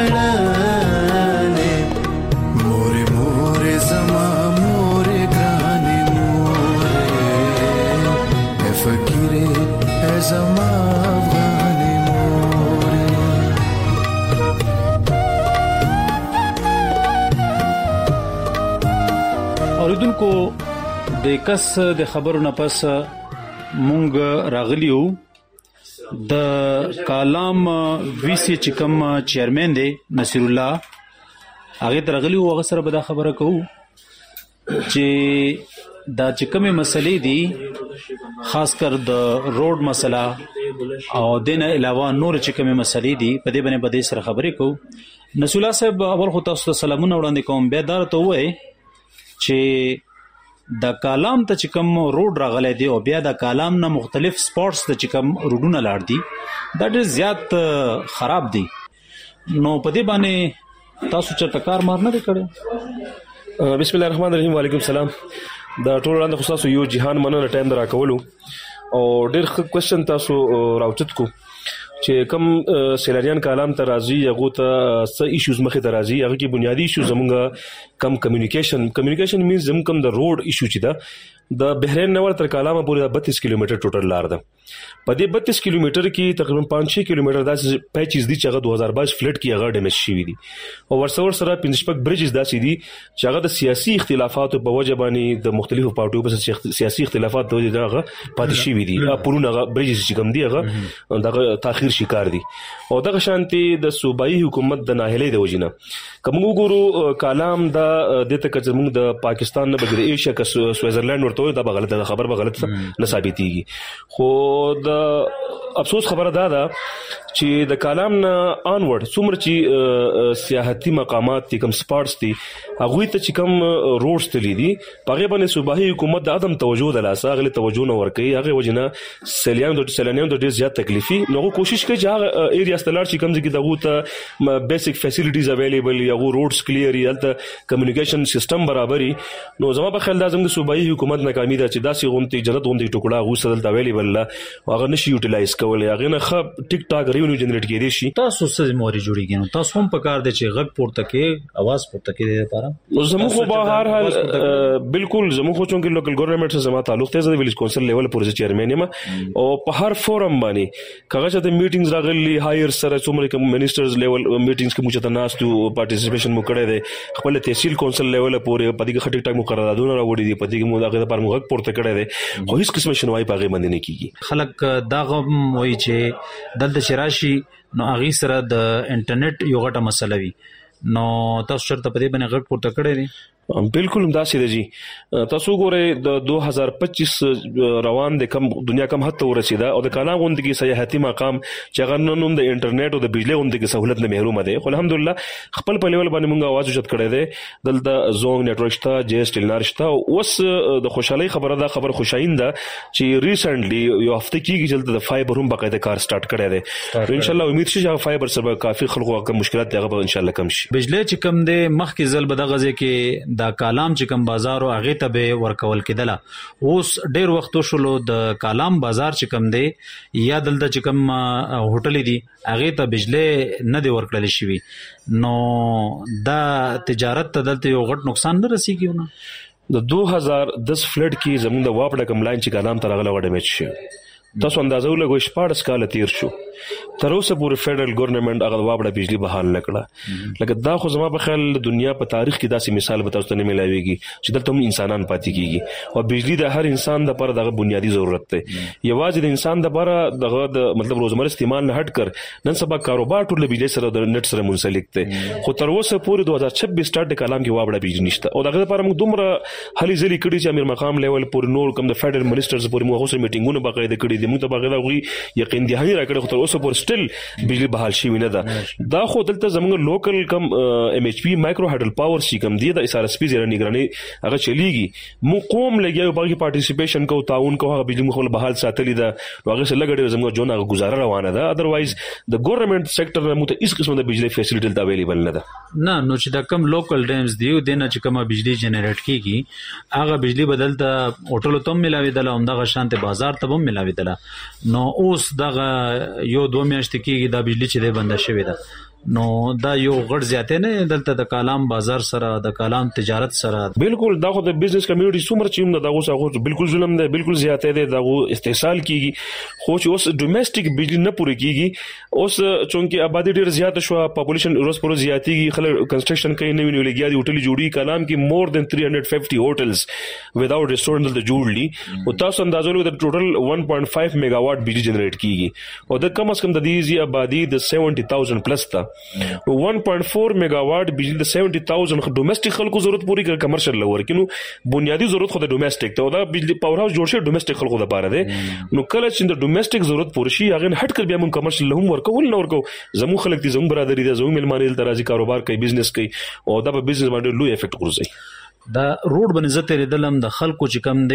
تړلې مورې مورې زما مورې ګرانې مورې اے فقیرې اے زما افغانې مورې اوریدونکو د کس د خبرو نه پس مونږ راغلیو د کالام وی سی چکم چیرمن دی نصیر الله هغه درغلی او هغه سره به دا خبره کوو چې دا چکمه مسلې دي خاص کر د روډ مسله او دنه علاوه نور چکمه مسلې دي په دې باندې به سره خبرې کوو نصیر الله صاحب اول خو تاسو ته سلامونه وړاندې کوم به دار ته وای چې د کالام ته چې کوم روډ راغلی دی او بیا د کالام نه مختلف سپورټس ته چې کوم روډونه لاړ دي دا ډېر زیات خراب دي نو په دې باندې تاسو چرته کار مار نه کړی بسم الله الرحمن الرحیم وعلیکم السلام دا ټول وړاندې خو تاسو یو جهان مننه ټایم درا کولو او ډېر ښه کوېسچن تاسو راوچت کو چې کم سیلانیان کالام ته راځي هغه ته څه ایشوز مخې ته راځي هغه کې بنیادی ایشو زمونږ کم کمیونیکیشن کمیونیکیشن مینز زموږ کم د روډ ایشو چې دا د بحرین نور تر کالامه پورې بتیس کیلومتر ټوټل لار ده په دې بتیس کیلومتر کې تقریبا پانچ شش کیلومتر داسې پیچز دي چې هغه دوه هزار باییس فلډ کې هغه ډیمیج شوی دي او ورسره سره پنځه شپږ بریجز داسې دي چې هغه د سیاسي اختلافاتو په وجه باندې د مختلفو پارټیو په سیاسي اختلافات د وجه هغه پاتې شوی دي پرونه هغه بریجز چې کوم دي هغه دغه تاخير شکار دي او دغه شانتي د صوبایي حکومت د ناهلۍ د وجنه کوم وګورو کالام د دته کچ موږ د پاکستان نه بغیر ایشیا کا سوئزرلند ورته دا غلطه خبر به غلط نه ثابتيږي خو د افسوس خبره ده دا چې د کالام نه انورډ څومره چې سیاحتي مقامات دي کوم سپارټس دي هغه ته چې کوم روډز تللی دي پغه باندې صوبایي حکومت د عدم توجه د لاسه غلي توجه نه ورکړي هغه وجنه سیلانیان د سیلانیان د ډیر زیات تکلیفي نو کوشش کوي چې هغه ایریا ستلار چې کوم ځای کې دغه ته بیسیک فیسیلیټیز اویلیبل یا روډز کلیر یا د کمیونیکیشن سیستم برابرۍ نو زما په خیال دا زموږ صوبایي حکومت ناکامي ده چې داسې غونډې جنت غونډې ټوکړه غوسه دلته اویلیبل لا هغه نشي یوټیلایز کولای هغه نه خپ ټیک ټاک ریونیو جنریټ کړي شي تاسو څه موري جوړیږي نو تاسو هم په کار دي چې غږ پورته کې आवाज پورته کې لپاره زموږ خو به هر حال بالکل زموږ خو چې لوکل ګورنمنت سره زما تعلق ته د ویلیج کونسل لیول پروژه چیرمن یم او په هر فورم باندې کغه چې د میټینګز راغلي هایر سره څومره کوم منیسټرز لیول میټینګز کې موږ ته ناس تو پارټیسپیشن مو کړی دی خپل تحصیل کونسل لیول پورې په دې خټک ټاک مقرراتونه راوړي دي په دې مو دغه لپاره موږ پورته کړی دی خو هیڅ قسم شنوای پاغه باندې نه کیږي خلک دا غم وایي چې دلته شراشي نو اغه سره د انټرنیټ یو غټه مسله وي نو تاسو شرط په دې باندې غږ پورته کړی دی بالکل همداسې دی جی. تاسو ګورئ د دوه هزار پچیس روان د کم دنیا کم حد ته ورسیده او د کلام غونډې سیاحتي مقام چې هغه نن د انټرنیټ او د بجلی غونډې سہولت نه محروم دي. خو الحمدلله خپل په لیول باندې موږ आवाज اوچت کړی دی. دلته زونګ نتورک شته، جی اس ټیلنار شته. اوس د خوشحالي خبره ده، خبر خوشاینده چې ریسنټلی یو هفته کېږي چې د فایبر هم باقاعده کار سٹارټ کړی دی. ان شاء الله امید شي چې فایبر سره کافي خلکو کوم مشکلات هغه به ان شاء الله کم شي. بجلی چې کم دی مخکې ځل به دغه ځکه دا کالام چې کم بازار او هغه ته به ورکول کېدله. اوس ډیر وخت شولو د کالام بازار چې کم دی یا دلته چې کم هوټل دي هغه ته بجلی نه دی ورکړل شوی، نو دا تجارت ته دلته یو غټ نقصان نه رسیږي. نو د دوه هزار دس فلډ کې زموږ د واپډه کم لاین چې کالام ته راغله وډه میچ شي. تاسو اندازه ولګوئ شپاړس کاله تیر شو، تر اوسه پورې فدرل ګورنمنت هغه واپډه بجلی بحال نه کړه. لکه دا خو زما په خیال دنیا په تاریخ کې داسې مثال به تاسو ته نه ملاويږي چې دلته هم انسانان پاتې کیږي او بجلی د هر انسان لپاره دغه بنیادی ضرورت دی. یوازې د انسان لپاره دغه د مطلب روزمره استعمال نه هټ کر نن سبا کاروبار ټول بجلی سره د نت سره منسلک دی. خو تر اوسه پورې دوه هزار چھبیس سٹارټ کلام کې واپډه بجلی نشته او دغه لپاره موږ دومره هلي ځلې کړي چې امیر مقام لیول پورې نور کوم د فدرل منسټرز پورې موږ اوس میټینګونه باقاعده کړي دي. موږ ته باقاعده وي یقین دهاني راکړي خو تر اوسه پورې سټل بجلی بحال شي نه ده. دا خو دلته زموږ لوکل کم ام ایچ پی مایکرو هایډل پاور سی کم دی د اس ار اس پی زیره نگرانی هغه چلیږي. مو قوم لګیاو باقي پارټیسیپیشن کو تعاون کو هغه بجلی مخول بحال ساتلی ده. هغه سره لګړي زموږ جون هغه گزاره روانه ده. اذروایز د ګورنمنت سېکټر نه مو ته هیڅ قسم د بجلی فیسیلیټي اویلیبل نه ده. نه نو چې دا کم لوکل ډیمز دی دنه چې کومه بجلی جنریټ کیږي هغه بجلی بدلته هوټل ته ملاوي دله هم دغه شانته بازار ته هم ملاوي دله. نو اوس دغه یو دوه میاشتې کېږي دا بجلی چې دی بنده شوې ده. نو دا یو غټ زیاتې نه دلته د کالام بازار سره د کالام تجارت سره بالکل دا خو د بزنس کمیونټي څومره چې موږ دغه څنګه بالکل ظلم دی، بالکل زیاتې دی دغه استحصال کیږي. خو چې اوس ډومېسټک بجلی نه پوره کیږي اوس چونکه آبادی ډیر زیات شو، پاپولیشن روز پر زیاتېږي، خلک کنسټرکشن کوي، نوې نوې لګیا دي، هوټل جوړي. کالام کې مور دین تhree hundred fifty هوټلز وداوټ ریسټورانټ د جوړلي او تاسو اندازو لګو د ټوټل one point five میگا واټ بجلی جنریټ کیږي او د کم از کم د دې آبادی د seventy thousand پلس تا one point four میگا واټ بجلی د seventy thousand ډومېسټک خلکو ضرورت پوری کړ، کمرشل لور کینو بنیادی ضرورت خو د ډومېسټک ته او دا بجلی پاور هاوس جوړ شي ډومېسټک خلکو لپاره دی. نو کله چې د ډومېسټک ضرورت پوره شي هغه هټ کړ بیا موږ کمرشل هم ورکول نه ورکو. زمو خلک دي زمو برادری دي زمو ملمانې تر راځي کاروبار کوي، بزنس کوي او دا په بزنس باندې لوی افیکټ ورځي. دا روډ باندې زته ریدلم د خلکو چې کم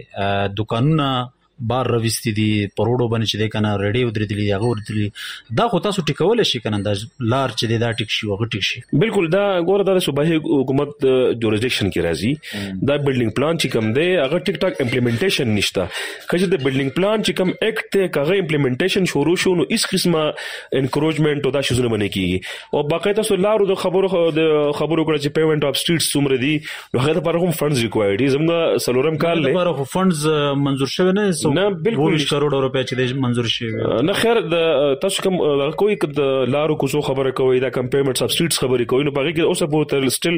دی دکانونه بار رويستي دي پروړو باندې چې د کنه ریډیو درېدلی هغه ورتلی دا خو تاسو ټیکول شي کنه دا لار چې دا ټیک شي هغه ټیک شي. بالکل دا ګوره د صوبایي حکومت جوریسډکشن کې راځي. دا بلډینګ پلان چې کوم دی هغه ټیک ټاک امپلیمنټیشن نشته. کله د بلډینګ پلان چې کوم اکټ ته هغه امپلیمنټیشن شروع شو نو هیڅ قسمه انکروچمنت او دا شزونه باندې کیږي او باقاعده سو لارو د خبرو د خبرو کړه چې پیمنٹ اف سټریټس څومره دي نو هغه لپاره هم فندز ریکوایرډ دي. زموږ سلورم کال لپاره فندز منظور شوی نه نه بالکل بیس کروڑ روپے چې منظور شي نه. خیر د تاسو کوم کوئی د لارو کوڅو خبره کوي دا کم پیمنټ سبسټریټس خبرې کوي نو باقي اوسه په تر سټل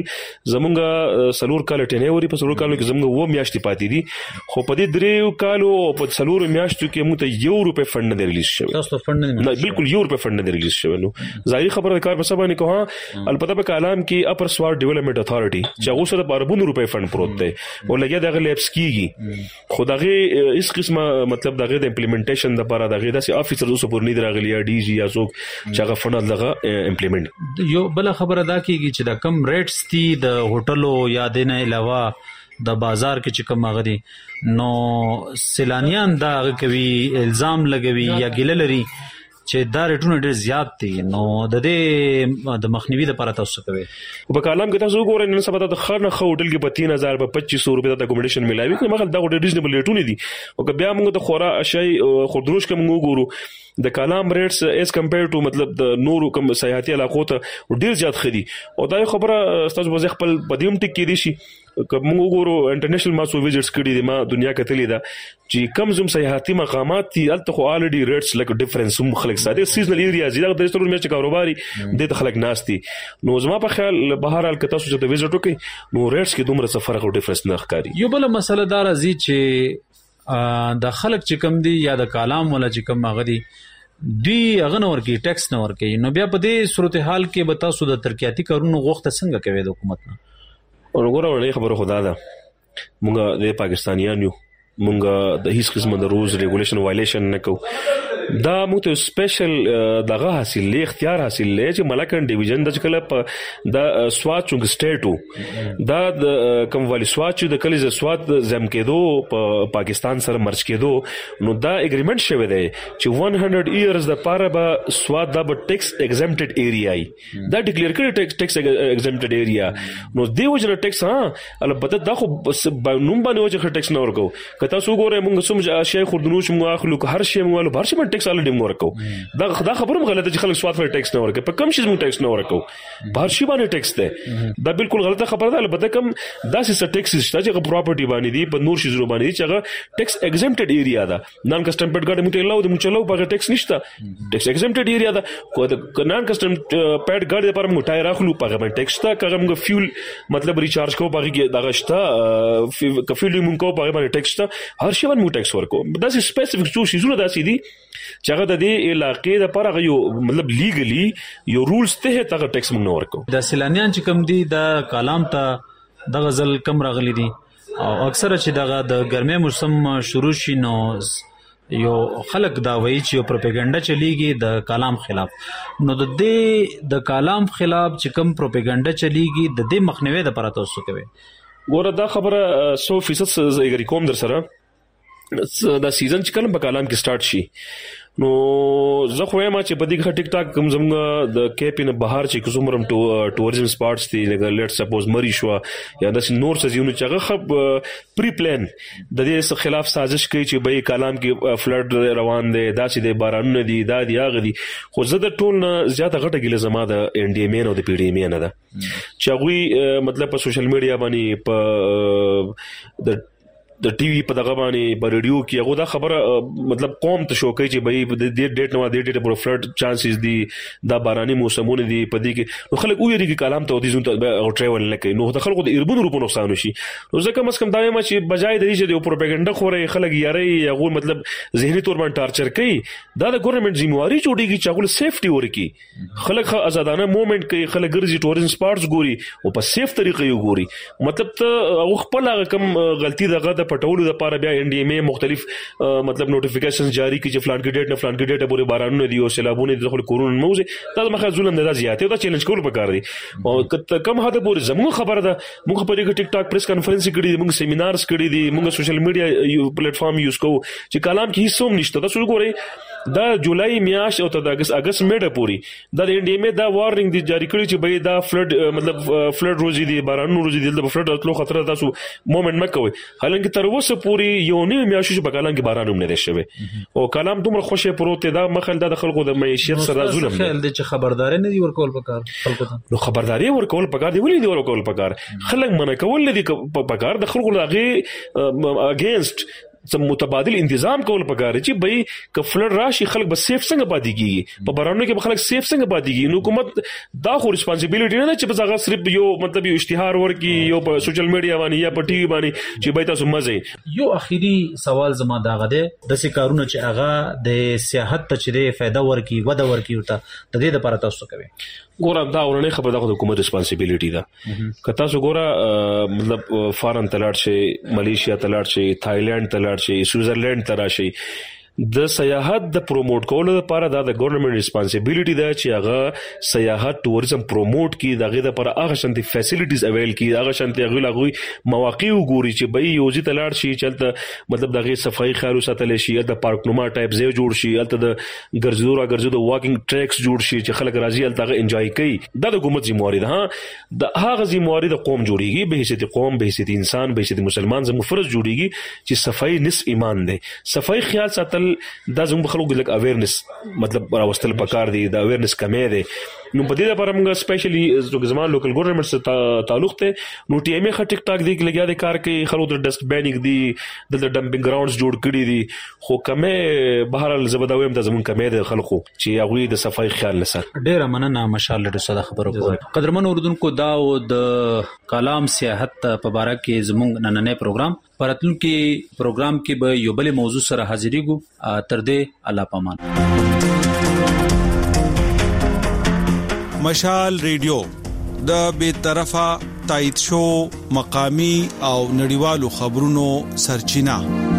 زمونږ سلور کال ټینوري په سلور کالو کې زمونږ و میاشتې پاتې دي خو په دې دریو کالو په سلور میاشتو کې موږ ته یو روپے فند نه ریلیز شوی. تاسو فند نه بالکل یو روپے فند نه ریلیز شوی. نو ظاهري خبره کار په سبا نه کوه البته په کلام کې اپر سوار ډیولپمنٹ اتھارټي چې اوسه د اربونو روپے فند پروت دی او لګیا دغه لیپس کیږي خو دغه هیڅ قسمه مطلب دغه د امپلیمنټیشن د لپاره دغه داسې افیسر اوسه پور نه درغلی ډي جی یا څوک چې هغه فند دغه امپلیمنٹ. یو بل خبره دا کیږي چې د کم ریټس دي د هوټلو یا د نه علاوه د بازار کې چې کوم غدي نو سیلانیان دا کوي الزام لګوي یا ګیله لري چې دا ریټونه ډېر زیات دي نو د دې د مخنیوي لپاره تاسو کوي. په کلام کې تاسو وګورئ نن سبا د خرنه هوټل کې په تین هزار په پچیس سو روپے د اکوموډیشن ملایوي کوم مخه دا ډېر ریزنبل ریټونه دي او که بیا موږ د خورا اشیاء خودروش کوم وګورو د کلام ریټس اس کمپیر ټو مطلب د نورو کوم سیاحتي علاقو ته ډېر زیات خدي او دا خبره تاسو به خپل بدیم ټیک کې دي شي کوم وګورو انټرنیشنل ماسو ویزټس کړي دي ما دنیا کتلې ده چې کم زم سیاحتي مقامات دي الته خو الریډي ریټس لک ډیفرنس هم خلک ساده سیزنل ایریا زیاده د ستورو میچ کاروباري د خلک ناشتي نو زما په خیال بهر حال که تاسو چې د ویزټ وکړي نو ریټس کې دومره څه فرق او ډیفرنس نه ښکاري. یو بل مسله دا راځي چې د خلک چې کم دي یا د کلام ولا چې کم هغه دي دی هغه نور کې ټیکس نه ورکي نو بیا په دې صورتحال کې به تاسو د ترقیاتي کارونو غوښته څنګه کوي د حکومت نه؟ وګوره خبره خدا ده مونږ د پاکستانیانو مونږ د هیڅ قسم د روز ریګولیشن وایلیشن نه کوو دا موږ ته سپیشل دغه حاصل له اختیار حاصل له چې ملکن ډیویژن د کله په د سوات چونګ سټیټو دا د کوم والی سوات چې د کله ز سوات زم کېدو په پاکستان سره مرج کېدو نو دا اګریمنت شوی دی چې one hundred ایئرز د پاره به سوات دا به ټیکس ایگزمپټډ ایریا ای دا ډیکلیئر کړی ټیکس ایگزمپټډ ایریا نو دی وجه ټیکس ها البته دا خو نوم باندې وجه ټیکس نه ورکو کته سو ګوره موږ سم شیخ خردنوش موږ اخلو هر شی موږ هر شی ټیکس الډی ورکو دا دا خبره غلطه چې خلک سواد پر ټیکس نه ورکو په کم شي موږ ټیکس نه ورکو بهر شي باندې ټیکس ده دا بالکل غلطه خبره ده البته کم داسې ټیکس شته چې پراپرټي باندې دی په نور شي زرو باندې چې هغه ټیکس ایگزمپټډ ایریا ده نان کسٹم پیډ ګاډي موږ لاو د موږ چلو په ټیکس نشته ټیکس ایگزمپټډ ایریا ده کو نان کسٹم پیډ ګاډي لپاره موږ ټایر اخلو په باندې ټیکس ته کغه موږ فیول مطلب ریچارج کو باغی دغه شته کفیل موږ کو په باندې ټیکس ته هر شي باندې موږ ټیکس ورکو دا سپیسیفیک څه شي زونه داسې دي چې هغه د دې علاقې د پاره یو مطلب لیګلی یو رولز ته ته ټیکس موږ نه ورکو د سیلانیان چې کم دي د کلام ته د غزل کم راغلي دي او اکثره چې دغه د ګرمۍ موسم شروع شي نو یو خلک دا وایي چې یو پروپاګاندا چلیږي د کلام خلاف نو د دې د کلام خلاف چې کم پروپاګاندا چلیږي د دې مخنیوي د پاره تاسو کوي ګوره دا خبره سو فیصد زګری کوم در سره دا سیزن چې کله په کلام کې سٹارټ شي نو زه خو یم چې په دې ټیک ټاک کوم زموږ د کیپین بهر چې کومرم ټوریزم سپاټس دي لکه لیټ سپوز مری شو یا د نور سزیونه چې هغه خپ پری پلان د دې خلاف سازش کوي چې به کلام کې فلډ روان دي دا چې د بارانونه دي دا دی هغه دي خو زه د ټول نه زیاته غټه ګله زما د ان ډي ام او د پی ډي ام نه ده چې هغه مطلب په سوشل میډیا باندې په د د ټي وي په دغه باندې په ریډیو کې هغه دا خبره مطلب قوم ته شو کوي چې به د دې ډیټ نو د ډیټ پر فلډ چانسز دي دا باراني موسمونه دي په دې کې نو خلک ویری کې کلام ته د زون ته او ټریول نه کوي نو د خلکو د اربن روپو نقصان شي نو ځکه مس کم دا ما چې بجای د دې چې د پروپاګاندا خوري خلک یاري هغه مطلب ذهني تور باندې ټارچر کوي دا د ګورنمنت ذمہواری جوړیږي چې هغه سیفټي ورکی خلک آزادانه موومېنټ کوي خلک ګرځي ټوریزم سپاټس ګوري او په سیف طریقې یو ګوري مطلب ته او خپل کم غلطي دغه د پټولو لپاره بیا ان ډي ام مختلف مطلب نوټیفیکیشنز جاری کی چې فلان کې ډیټ نه فلان کې ډیټ پورې بارانونه دي او سیلابونه دي خو کورونه موزه دا مخه ظلم نه زیاته دا چیلنج کول پکار دي او کم هدا پورې زموږ خبره ده موږ په دې ټیک ټاک پریس کانفرنس کړي دي موږ سیمینارز کړي دي موږ سوشل میډیا پلیټ فارم یوز کوو چې کلام کې هیڅ هم نشته دا څه ګوري دا جولای میاش او د اگست اگست میډه پوری دا د ان ډي ام دا وارننګ دی جاری کړی چې به دا فلډ مطلب فلډ روزي دی بارانونو روزي دی د فلډ اتلو خطر تاسو مومنت مکوي حالانکه تر اوسه پوری یو نه میاشو چې په کلام کې باران هم نه شوی او کلام دومره خوشی پروت دا مخل د خلکو د معیشت سره ظلم خیال دی چې خبرداري نه دی ورکول پکار خلکو ته نو خبرداري ورکول پکار دی ولې دی ورکول پکار خلک منع کول دي پکار د خلکو لاغه اگینست سم متبادل انتظام کول پکاره چې بای کفلر راشي خلک به سیف څنګه پاتې کیږي په بارانو کې خلک سیف څنګه پاتې کیږي نو حکومت دا خو ریسپانسیبিলিټی نه چې په هغه صرف یو مطلب یو اشتهار ورکی یو په سوشل میډیا باندې یا په ټي وي باندې چې بای تاسو مزه یو اخیری سوال زما داغه ده د سې کارونه چې هغه د سیاحت ته چې فائدہ ورکی وده ورکی ورته د دې لپاره تاسو کوي ګوره دا ورنه خبره د حکومت ریسپانسیبিলিټی ده که تاسو ګوره مطلب فارن تلاړ شي ملیشیا تلاړ شي تایلند تلاړ شي سوئزرلند تراشي د سیاحت د پروموټ کولو لپاره دا د ګورنمنت ریسپانسیبিলিټی ده چې هغه سیاحت ټوریزم پروموټ کړي دغه لپاره هغه شانتي فیسیلیټیز اویل کړي هغه شانتي هغه لغوي مواقع وګوري چې به یوځي تلاړ شي چلته مطلب دغه صفائی خیالو ساتل شي د پارک نوما ټایپ زیو جوړ شي الته د ګرځېدو را ګرځېدو د واکینګ ټریکس جوړ شي چې خلک راځي الته انجوای کوي دا د حکومت ذمہواری ده ها د هغه ذمہواری د قوم جوړیږي به حیثیت قوم به حیثیت انسان به حیثیت مسلمان زموږ فرض جوړیږي چې صفائی نصف ایمان ده صفائی خیال ساتل دا زموږ خلکو د اویرنس مطلب راوستل پکار دي د اویرنس کمې ده نو په دې لپاره موږ سپیشلی چې زموږ لوکل ګورنمنت سره تعلق ته نو ټي ام ای ټیک ټاک دی لګیا د کار کوي خلکو د ډسټ بینینګ دی د ډمپینګ ګراوندز جوړ کړي دي خو کمې بهر الزبداویم د زموږ کمې د خلکو چې هغه د صفائی خیال لسر ډیره مننه مشال ډیره صدا خبرو کوي قدرمن اوردونکو دا او د کلام سیاحت په باره کې زموږ نننې پروګرام پراتلونکو پروګرام کې به یو بل موضوع سره حاضرېږو تر دې الله پامان مشال ریډیو د بے طرفه تایید شو مقامی او نړیوالو خبرونو سرچینه